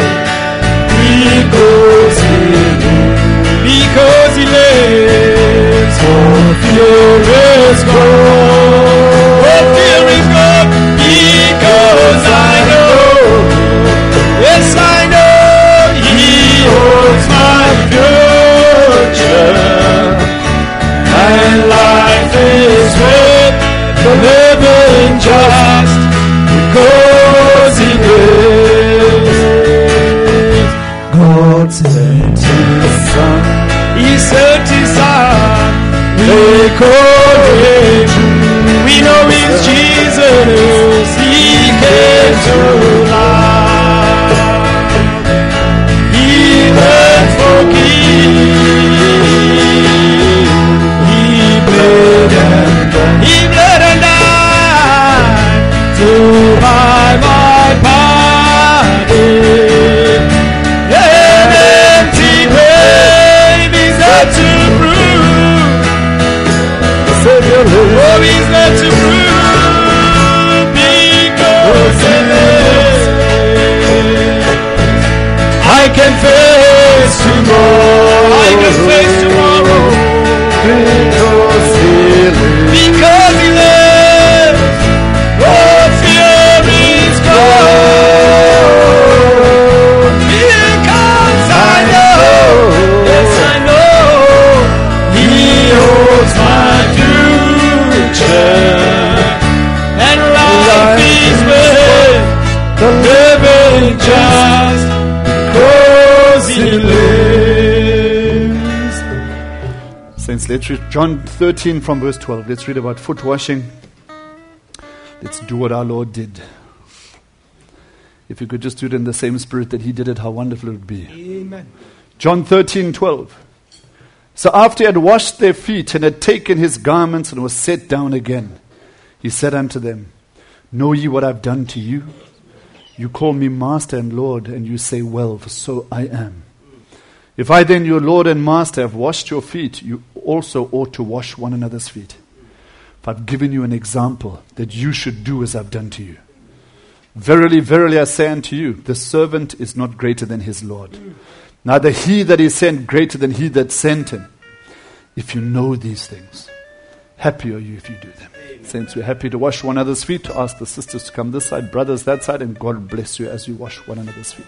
Because He lives, because He lives, all fear is gone. All fear is gone, because I know, yes I know, He holds my future. And life is worth the living just because He lives. God sent His Son, He sent His Son, they call Him, we know He's Jesus, He came to life, He will forgive. He bled and died to buy my pardon. An empty grave is not to prove. Oh, He's not to prove, because He lives. I can face tomorrow. I can face tomorrow. Because He lives, because He lives, all fear is gone. Because I know, yes I know, He holds my future, and life is worth the living just because He lives. Saints, let's read John thirteen from verse twelve. Let's read about foot washing. Let's do what our Lord did. If you could just do it in the same spirit that He did it, how wonderful it would be. Amen. John thirteen twelve. So after He had washed their feet and had taken His garments and was set down again, He said unto them, Know ye what I've done to you? You call me Master and Lord, and you say, Well, for so I am. If I then, your Lord and Master, have washed your feet, you also ought to wash one another's feet. For I've given you an example that you should do as I've done to you. Verily, verily, I say unto you, the servant is not greater than his Lord, neither he that is sent greater than he that sent him. If you know these things, happy are you if you do them. Amen. Saints, we're happy to wash one another's feet, to ask the sisters to come this side, brothers that side, and God bless you as you wash one another's feet.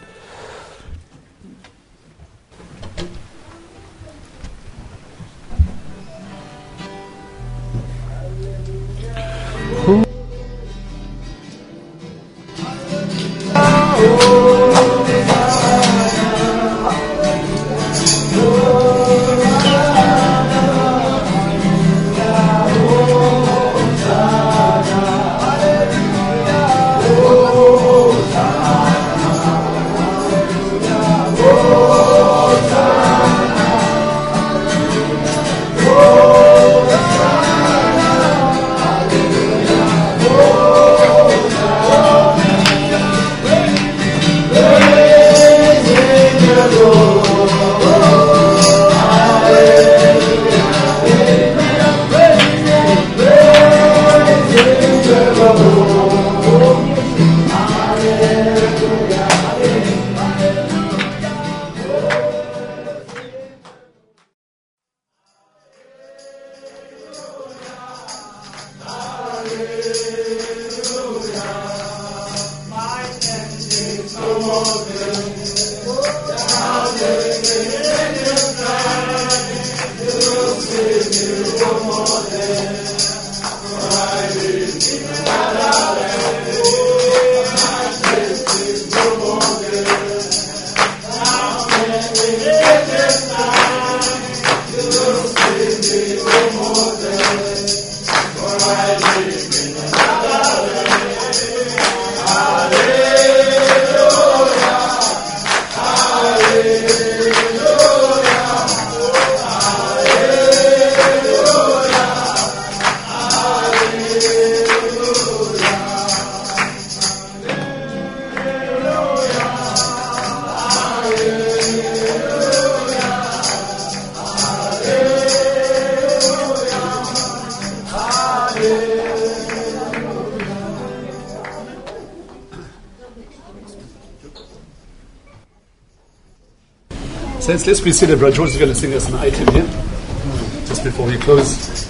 Saints, let's be seated. Brother George is going to sing us an item here, just before we close.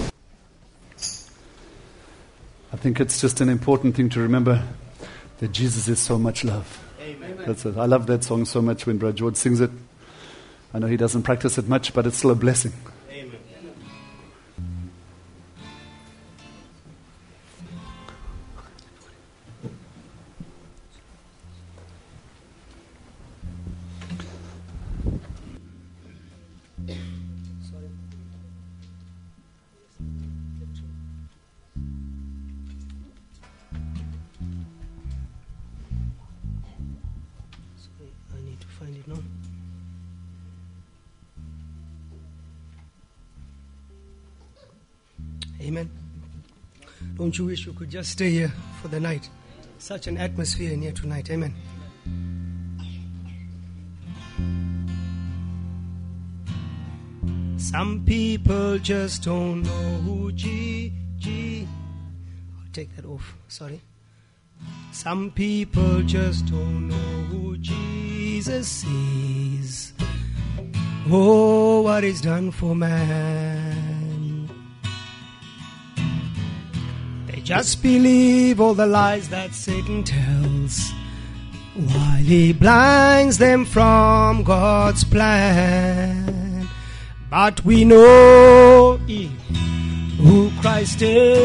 I think it's just an important thing to remember that Jesus is so much love. Amen. That's it. I love that song so much when Brother George sings it. I know he doesn't practice it much, but it's still a blessing. Amen. I need to find it now. Amen. Don't you wish you could just stay here for the night? Such an atmosphere in here tonight. Amen. Some people just don't know who G G. I'll take that off. Sorry. Some people just don't know who Jesus is. Oh, what He's done for man. They just believe all the lies that Satan tells, while he blinds them from God's plan. But we know who Christ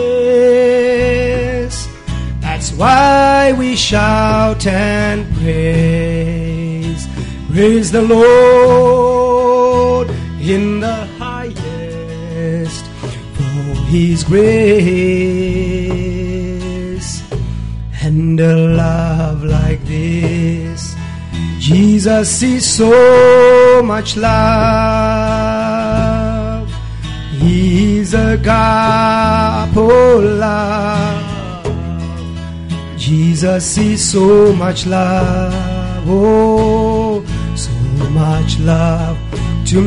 is. That's why we shout and praise. Praise the Lord in the highest for His grace. And a love like this, Jesus is so much love. He's agape love. Jesus is so much love, oh, so much love to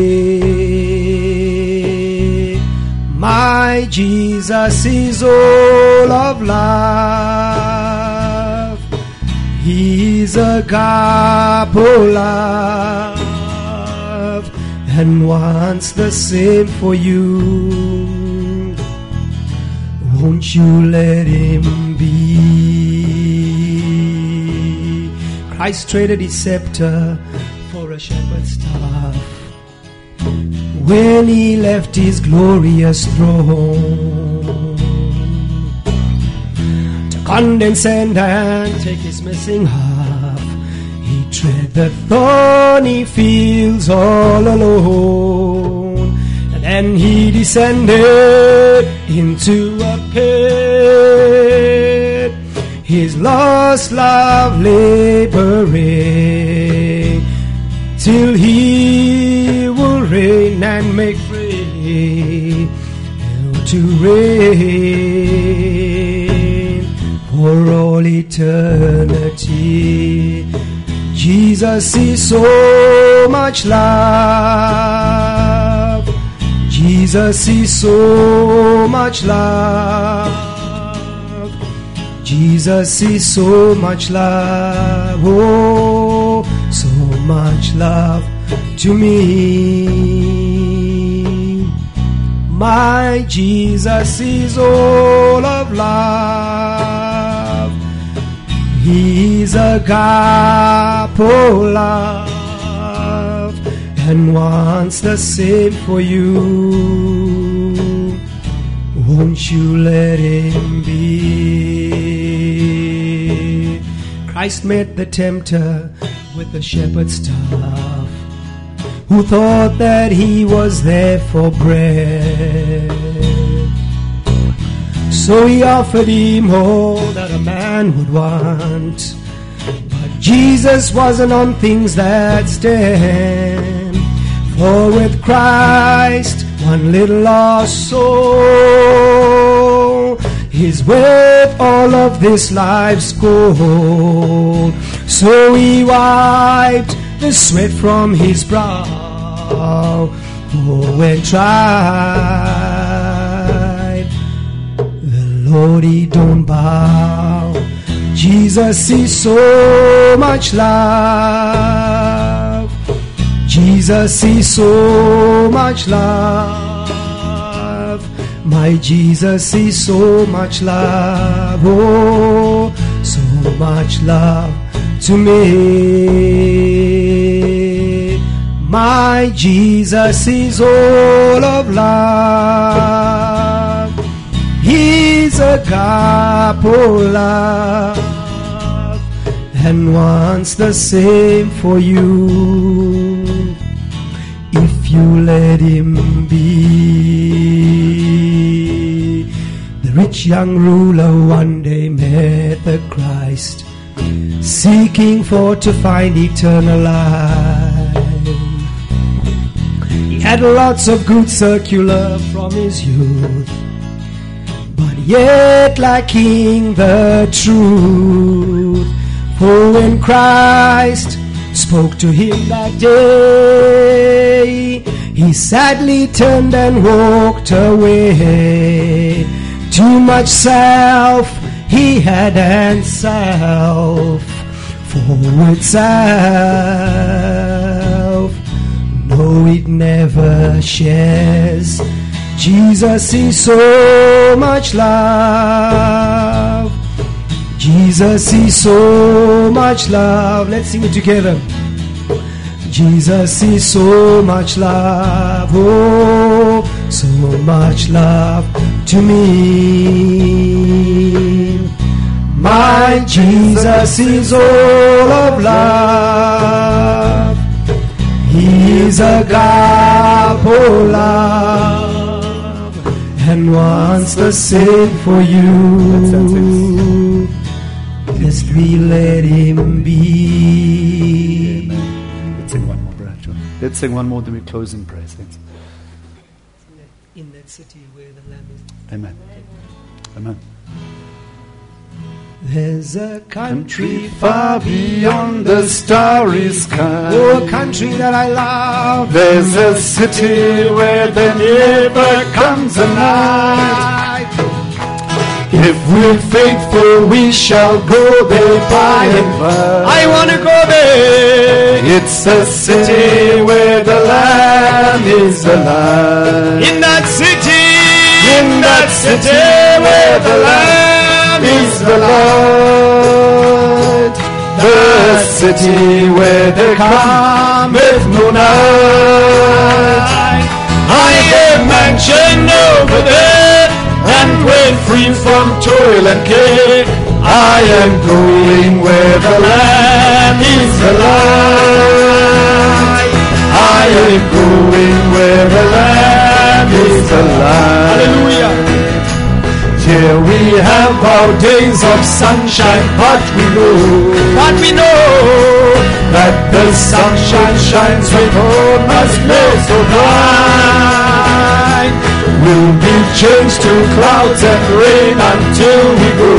me. My Jesus is all of love. He's agape love and wants the same for you. Won't you let Him be? Christ traded His scepter for a shepherd's staff when He left His glorious throne to condescend and take His missing half. He tread the thorny fields all alone, and then He descended into a pit, His lost love laboring, till He will reign and make free, to reign for all eternity. Jesus is so much love. Jesus is so much love. Jesus is so much love. Oh, so much love to me. My Jesus is all of love. He's agape love and wants the same for you. Won't you let Him be? Christ met the tempter with the shepherd's staff, who thought that He was there for bread. So He offered him all that a man would want, but Jesus wasn't on things that stand. For with Christ, one little lost soul is worth all of this life's gold. So He wiped the sweat from His brow, oh, when tried, the Lord He don't bow. Jesus is so much love. Jesus is so much love. My Jesus is so much love. Oh, so much love to me. My Jesus is all of love. He's agape love and wants the same for you if you let him be. The rich young ruler one day met the Christ, seeking for to find eternal life. He had lots of good circular from his youth, but yet lacking the truth. For when Christ spoke to him that day, he sadly turned and walked away. Too much self he had and self for itself. No, it never shares. Jesus is so much love. Jesus is so much love. Let's sing it together. Jesus is so much love. Oh, so much love to me. My Jesus is all of love. He is agape love and wants the same for you. Lest we let him be. Let's sing one more, brother John. Let's sing one more, then we close in prayer. Thanks. In that city where the Lamb is. Amen. Amen. There's a country Far beyond the starry sky, oh, a country that I love. there's a city where there never comes a night. If we're faithful, we shall go there by and by. I want to go there. It's a city where the Lamb is alive. In that city, In that city where the Lamb is the light, the city where there cometh no night. I have mansion over there, and when free from toil and care, I am going where the Lamb is alive. I am going where the Lamb is alive. hallelujah. Here we have our days of sunshine, but we know, But we know that the sunshine shines when all must melt so bright. We'll be changed to clouds and rain until we go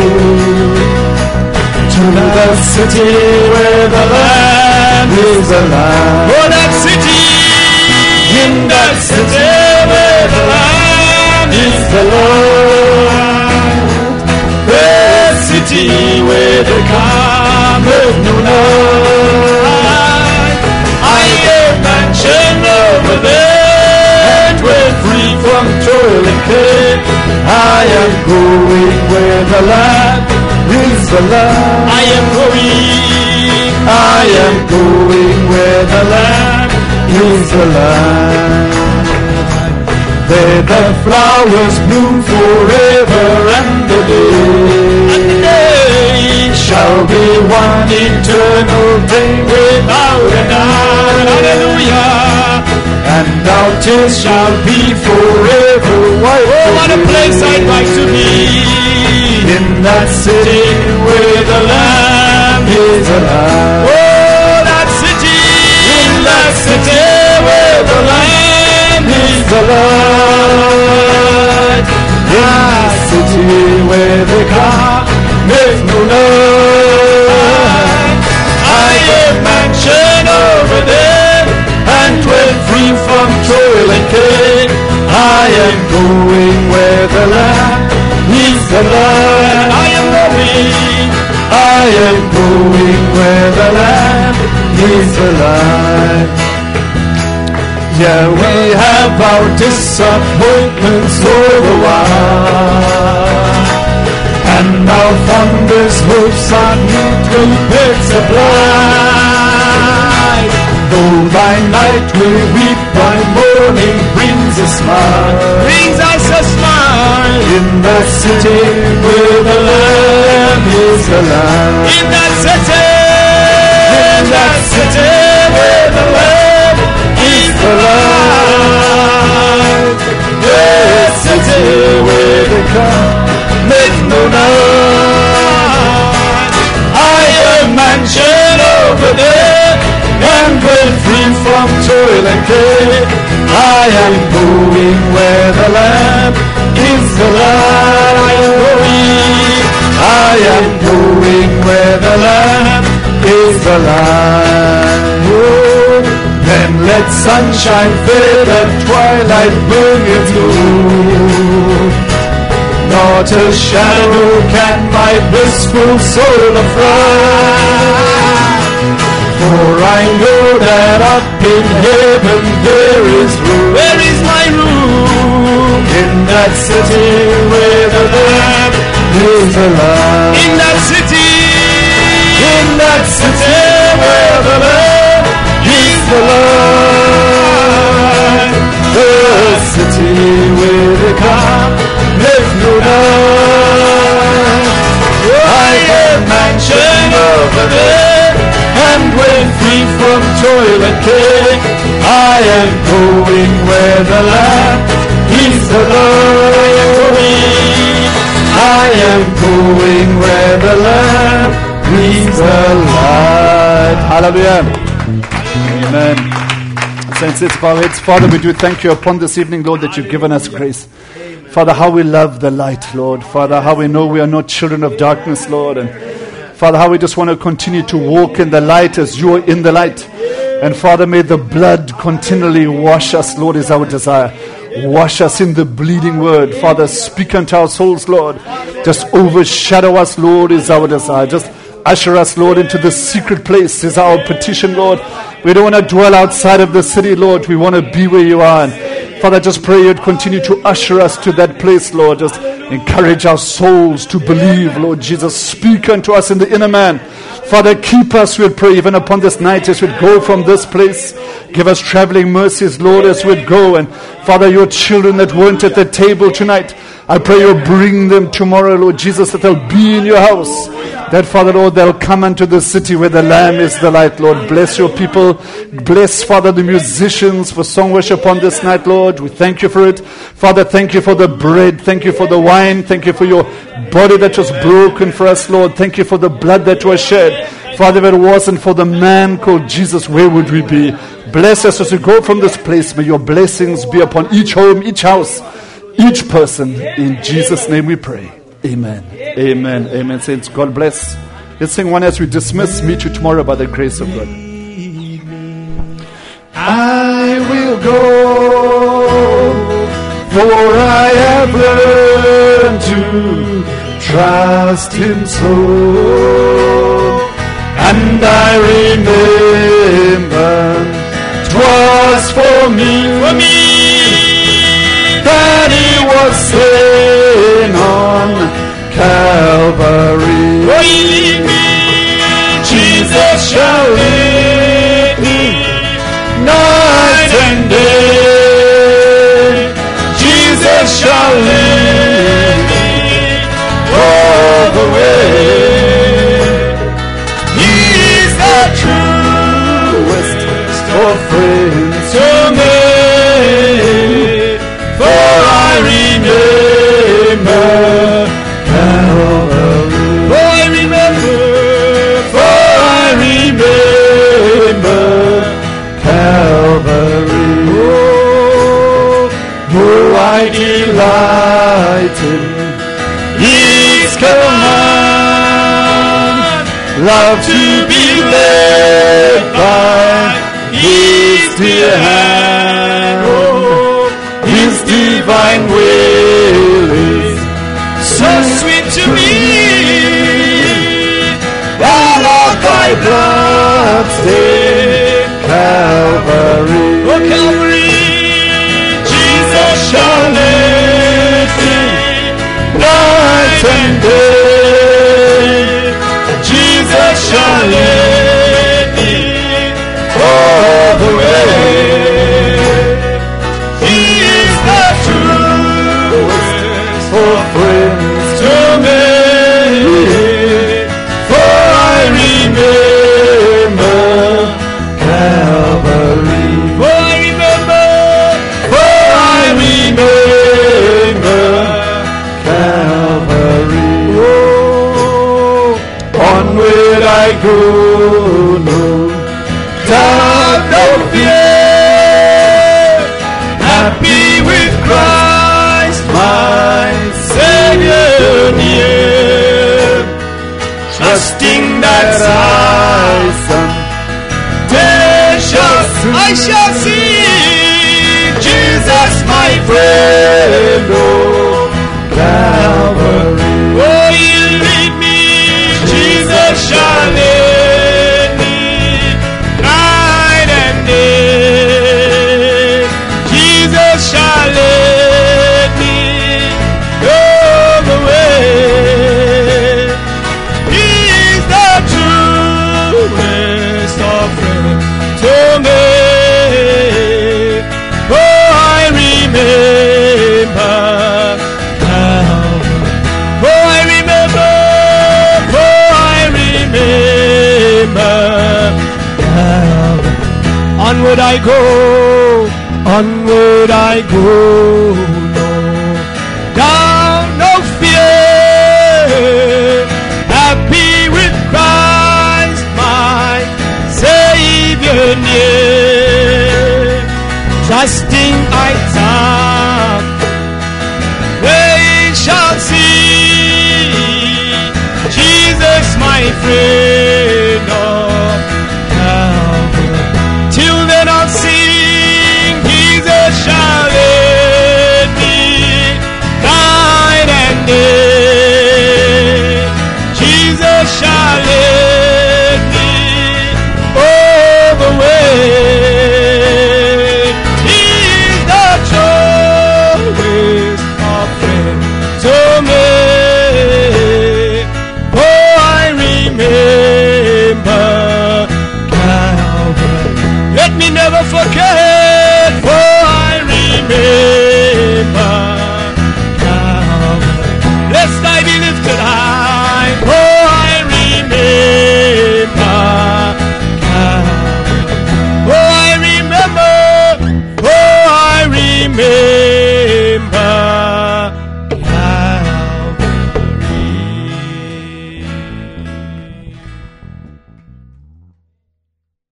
to the city where the Lamb is alive. oh, that city, In that city where the Lamb is the Lord, the city where there cometh no night. I have mansion over there, and when free from toil and care, I am going where the Lamb is the Lamb. I am going. I am going where the Lamb is alive. There the flowers bloom forever, and the day, And the day shall be one eternal day without an end. hallelujah. And our tears shall be forever wiped Oh, what a away. place I'd like to be. In that city where the Lamb is alive. Oh, that city, In that city where the Lamb is alive. In that city where the cometh no night. I have mansion over there, and when free from toil and care, I am going where the Lamb is alive. I am going. I am going where the Lamb is alive. Here we have our disappointments all the while, and our fondest hopes are neutral bits of light. Though by night we weep, by morning brings a smile, brings us a smile. In that city where the Lamb is alive. In that city, in that city where the Lamb is alive. That city where they come, make no night. I have a mansion over there, and when free from toil and care, I am going where the Lamb is alive. I am going where the Lamb is alive. Oh, then let sunshine fade and twilight bring its gloom. Not a shadow can my blissful soul affright. For I know that up in heaven there is room. Where is my room? In that city where the Lamb is alive. In that city, in that city where the Lamb is alive. The city where they come, live no night. I have mansion over there, and when free from toil and care, I am going where the Lamb is alive. I am going where the Lamb is alive. Hallelujah. Amen. Saints, let's bow our heads. Father, we do thank you upon this evening, Lord, that you've given us grace. Father, how we love the light, Lord. Father, how we know we are not children of darkness, Lord. And Father, how we just want to continue to walk in the light as you are in the light. And Father, may the blood continually wash us, Lord, is our desire. Wash us in the bleeding word. Father, speak unto our souls, Lord. Just overshadow us, Lord, is our desire. Just usher us, Lord, into the secret place is our petition, Lord. We don't want to dwell outside of the city, Lord. We want to be where you are. And Father, just pray you'd continue to usher us to that place, Lord. Just encourage our souls to believe, Lord Jesus. Speak unto us in the inner man. Father, keep us, we pray, even upon this night as we go from this place. Give us traveling mercies, Lord, as we go. And Father, your children that weren't at the table tonight, I pray you'll bring them tomorrow, Lord Jesus, that they'll be in your house. That, Father, Lord, they'll come unto the city where the Lamb is the light, Lord. Bless your people. Bless, Father, the musicians for song worship on this night, Lord. We thank you for it. Father, thank you for the bread. Thank you for the wine. Thank you for your body that was broken for us, Lord. Thank you for the blood that was shed. Father, if it wasn't for the man called Jesus, where would we be? Bless us as we go from this place. May your blessings be upon each home, each house, each person. In Jesus' name we pray. Amen. Amen. Amen. Saints, God bless. Let's sing one as we dismiss. Meet you tomorrow by the grace of God. I will go, for I have learned to trust him so. And I remember 'twas for me, for me, that he was slain on Calvary. for he me, Jesus shall lead me Night and day. Jesus shall lead me all the way. He is the Truest of friends to me, for I remember, Calvary. for I remember, For I remember Calvary. Oh, oh, I delight in His command, love to be led by His dear hand. Oh, His divine will is so sweet to me. all of thy blood stained Calvary. Oh, Calvary, shall lead me night and day. Jesus shall lead me all the way. He is the truest of friends to me. For I remember Calvary. For I remember, for I remember Calvary. Oh, onward I go, no doubt, no fear. Happy with Christ, my Savior near. Trusting that I someday shall, I shall see Jesus, my friend. Oh, Calvary. Oh, you lead me, Jesus shall lead me night and day. Jesus shall lead me all the way. He is the truest of friends to me. Oh, I remember Calvary. Oh, I remember. Oh, I remember Calvary. Onward I go, onward I go, no doubt, no fear. Happy with Christ, my Savior near. Trusting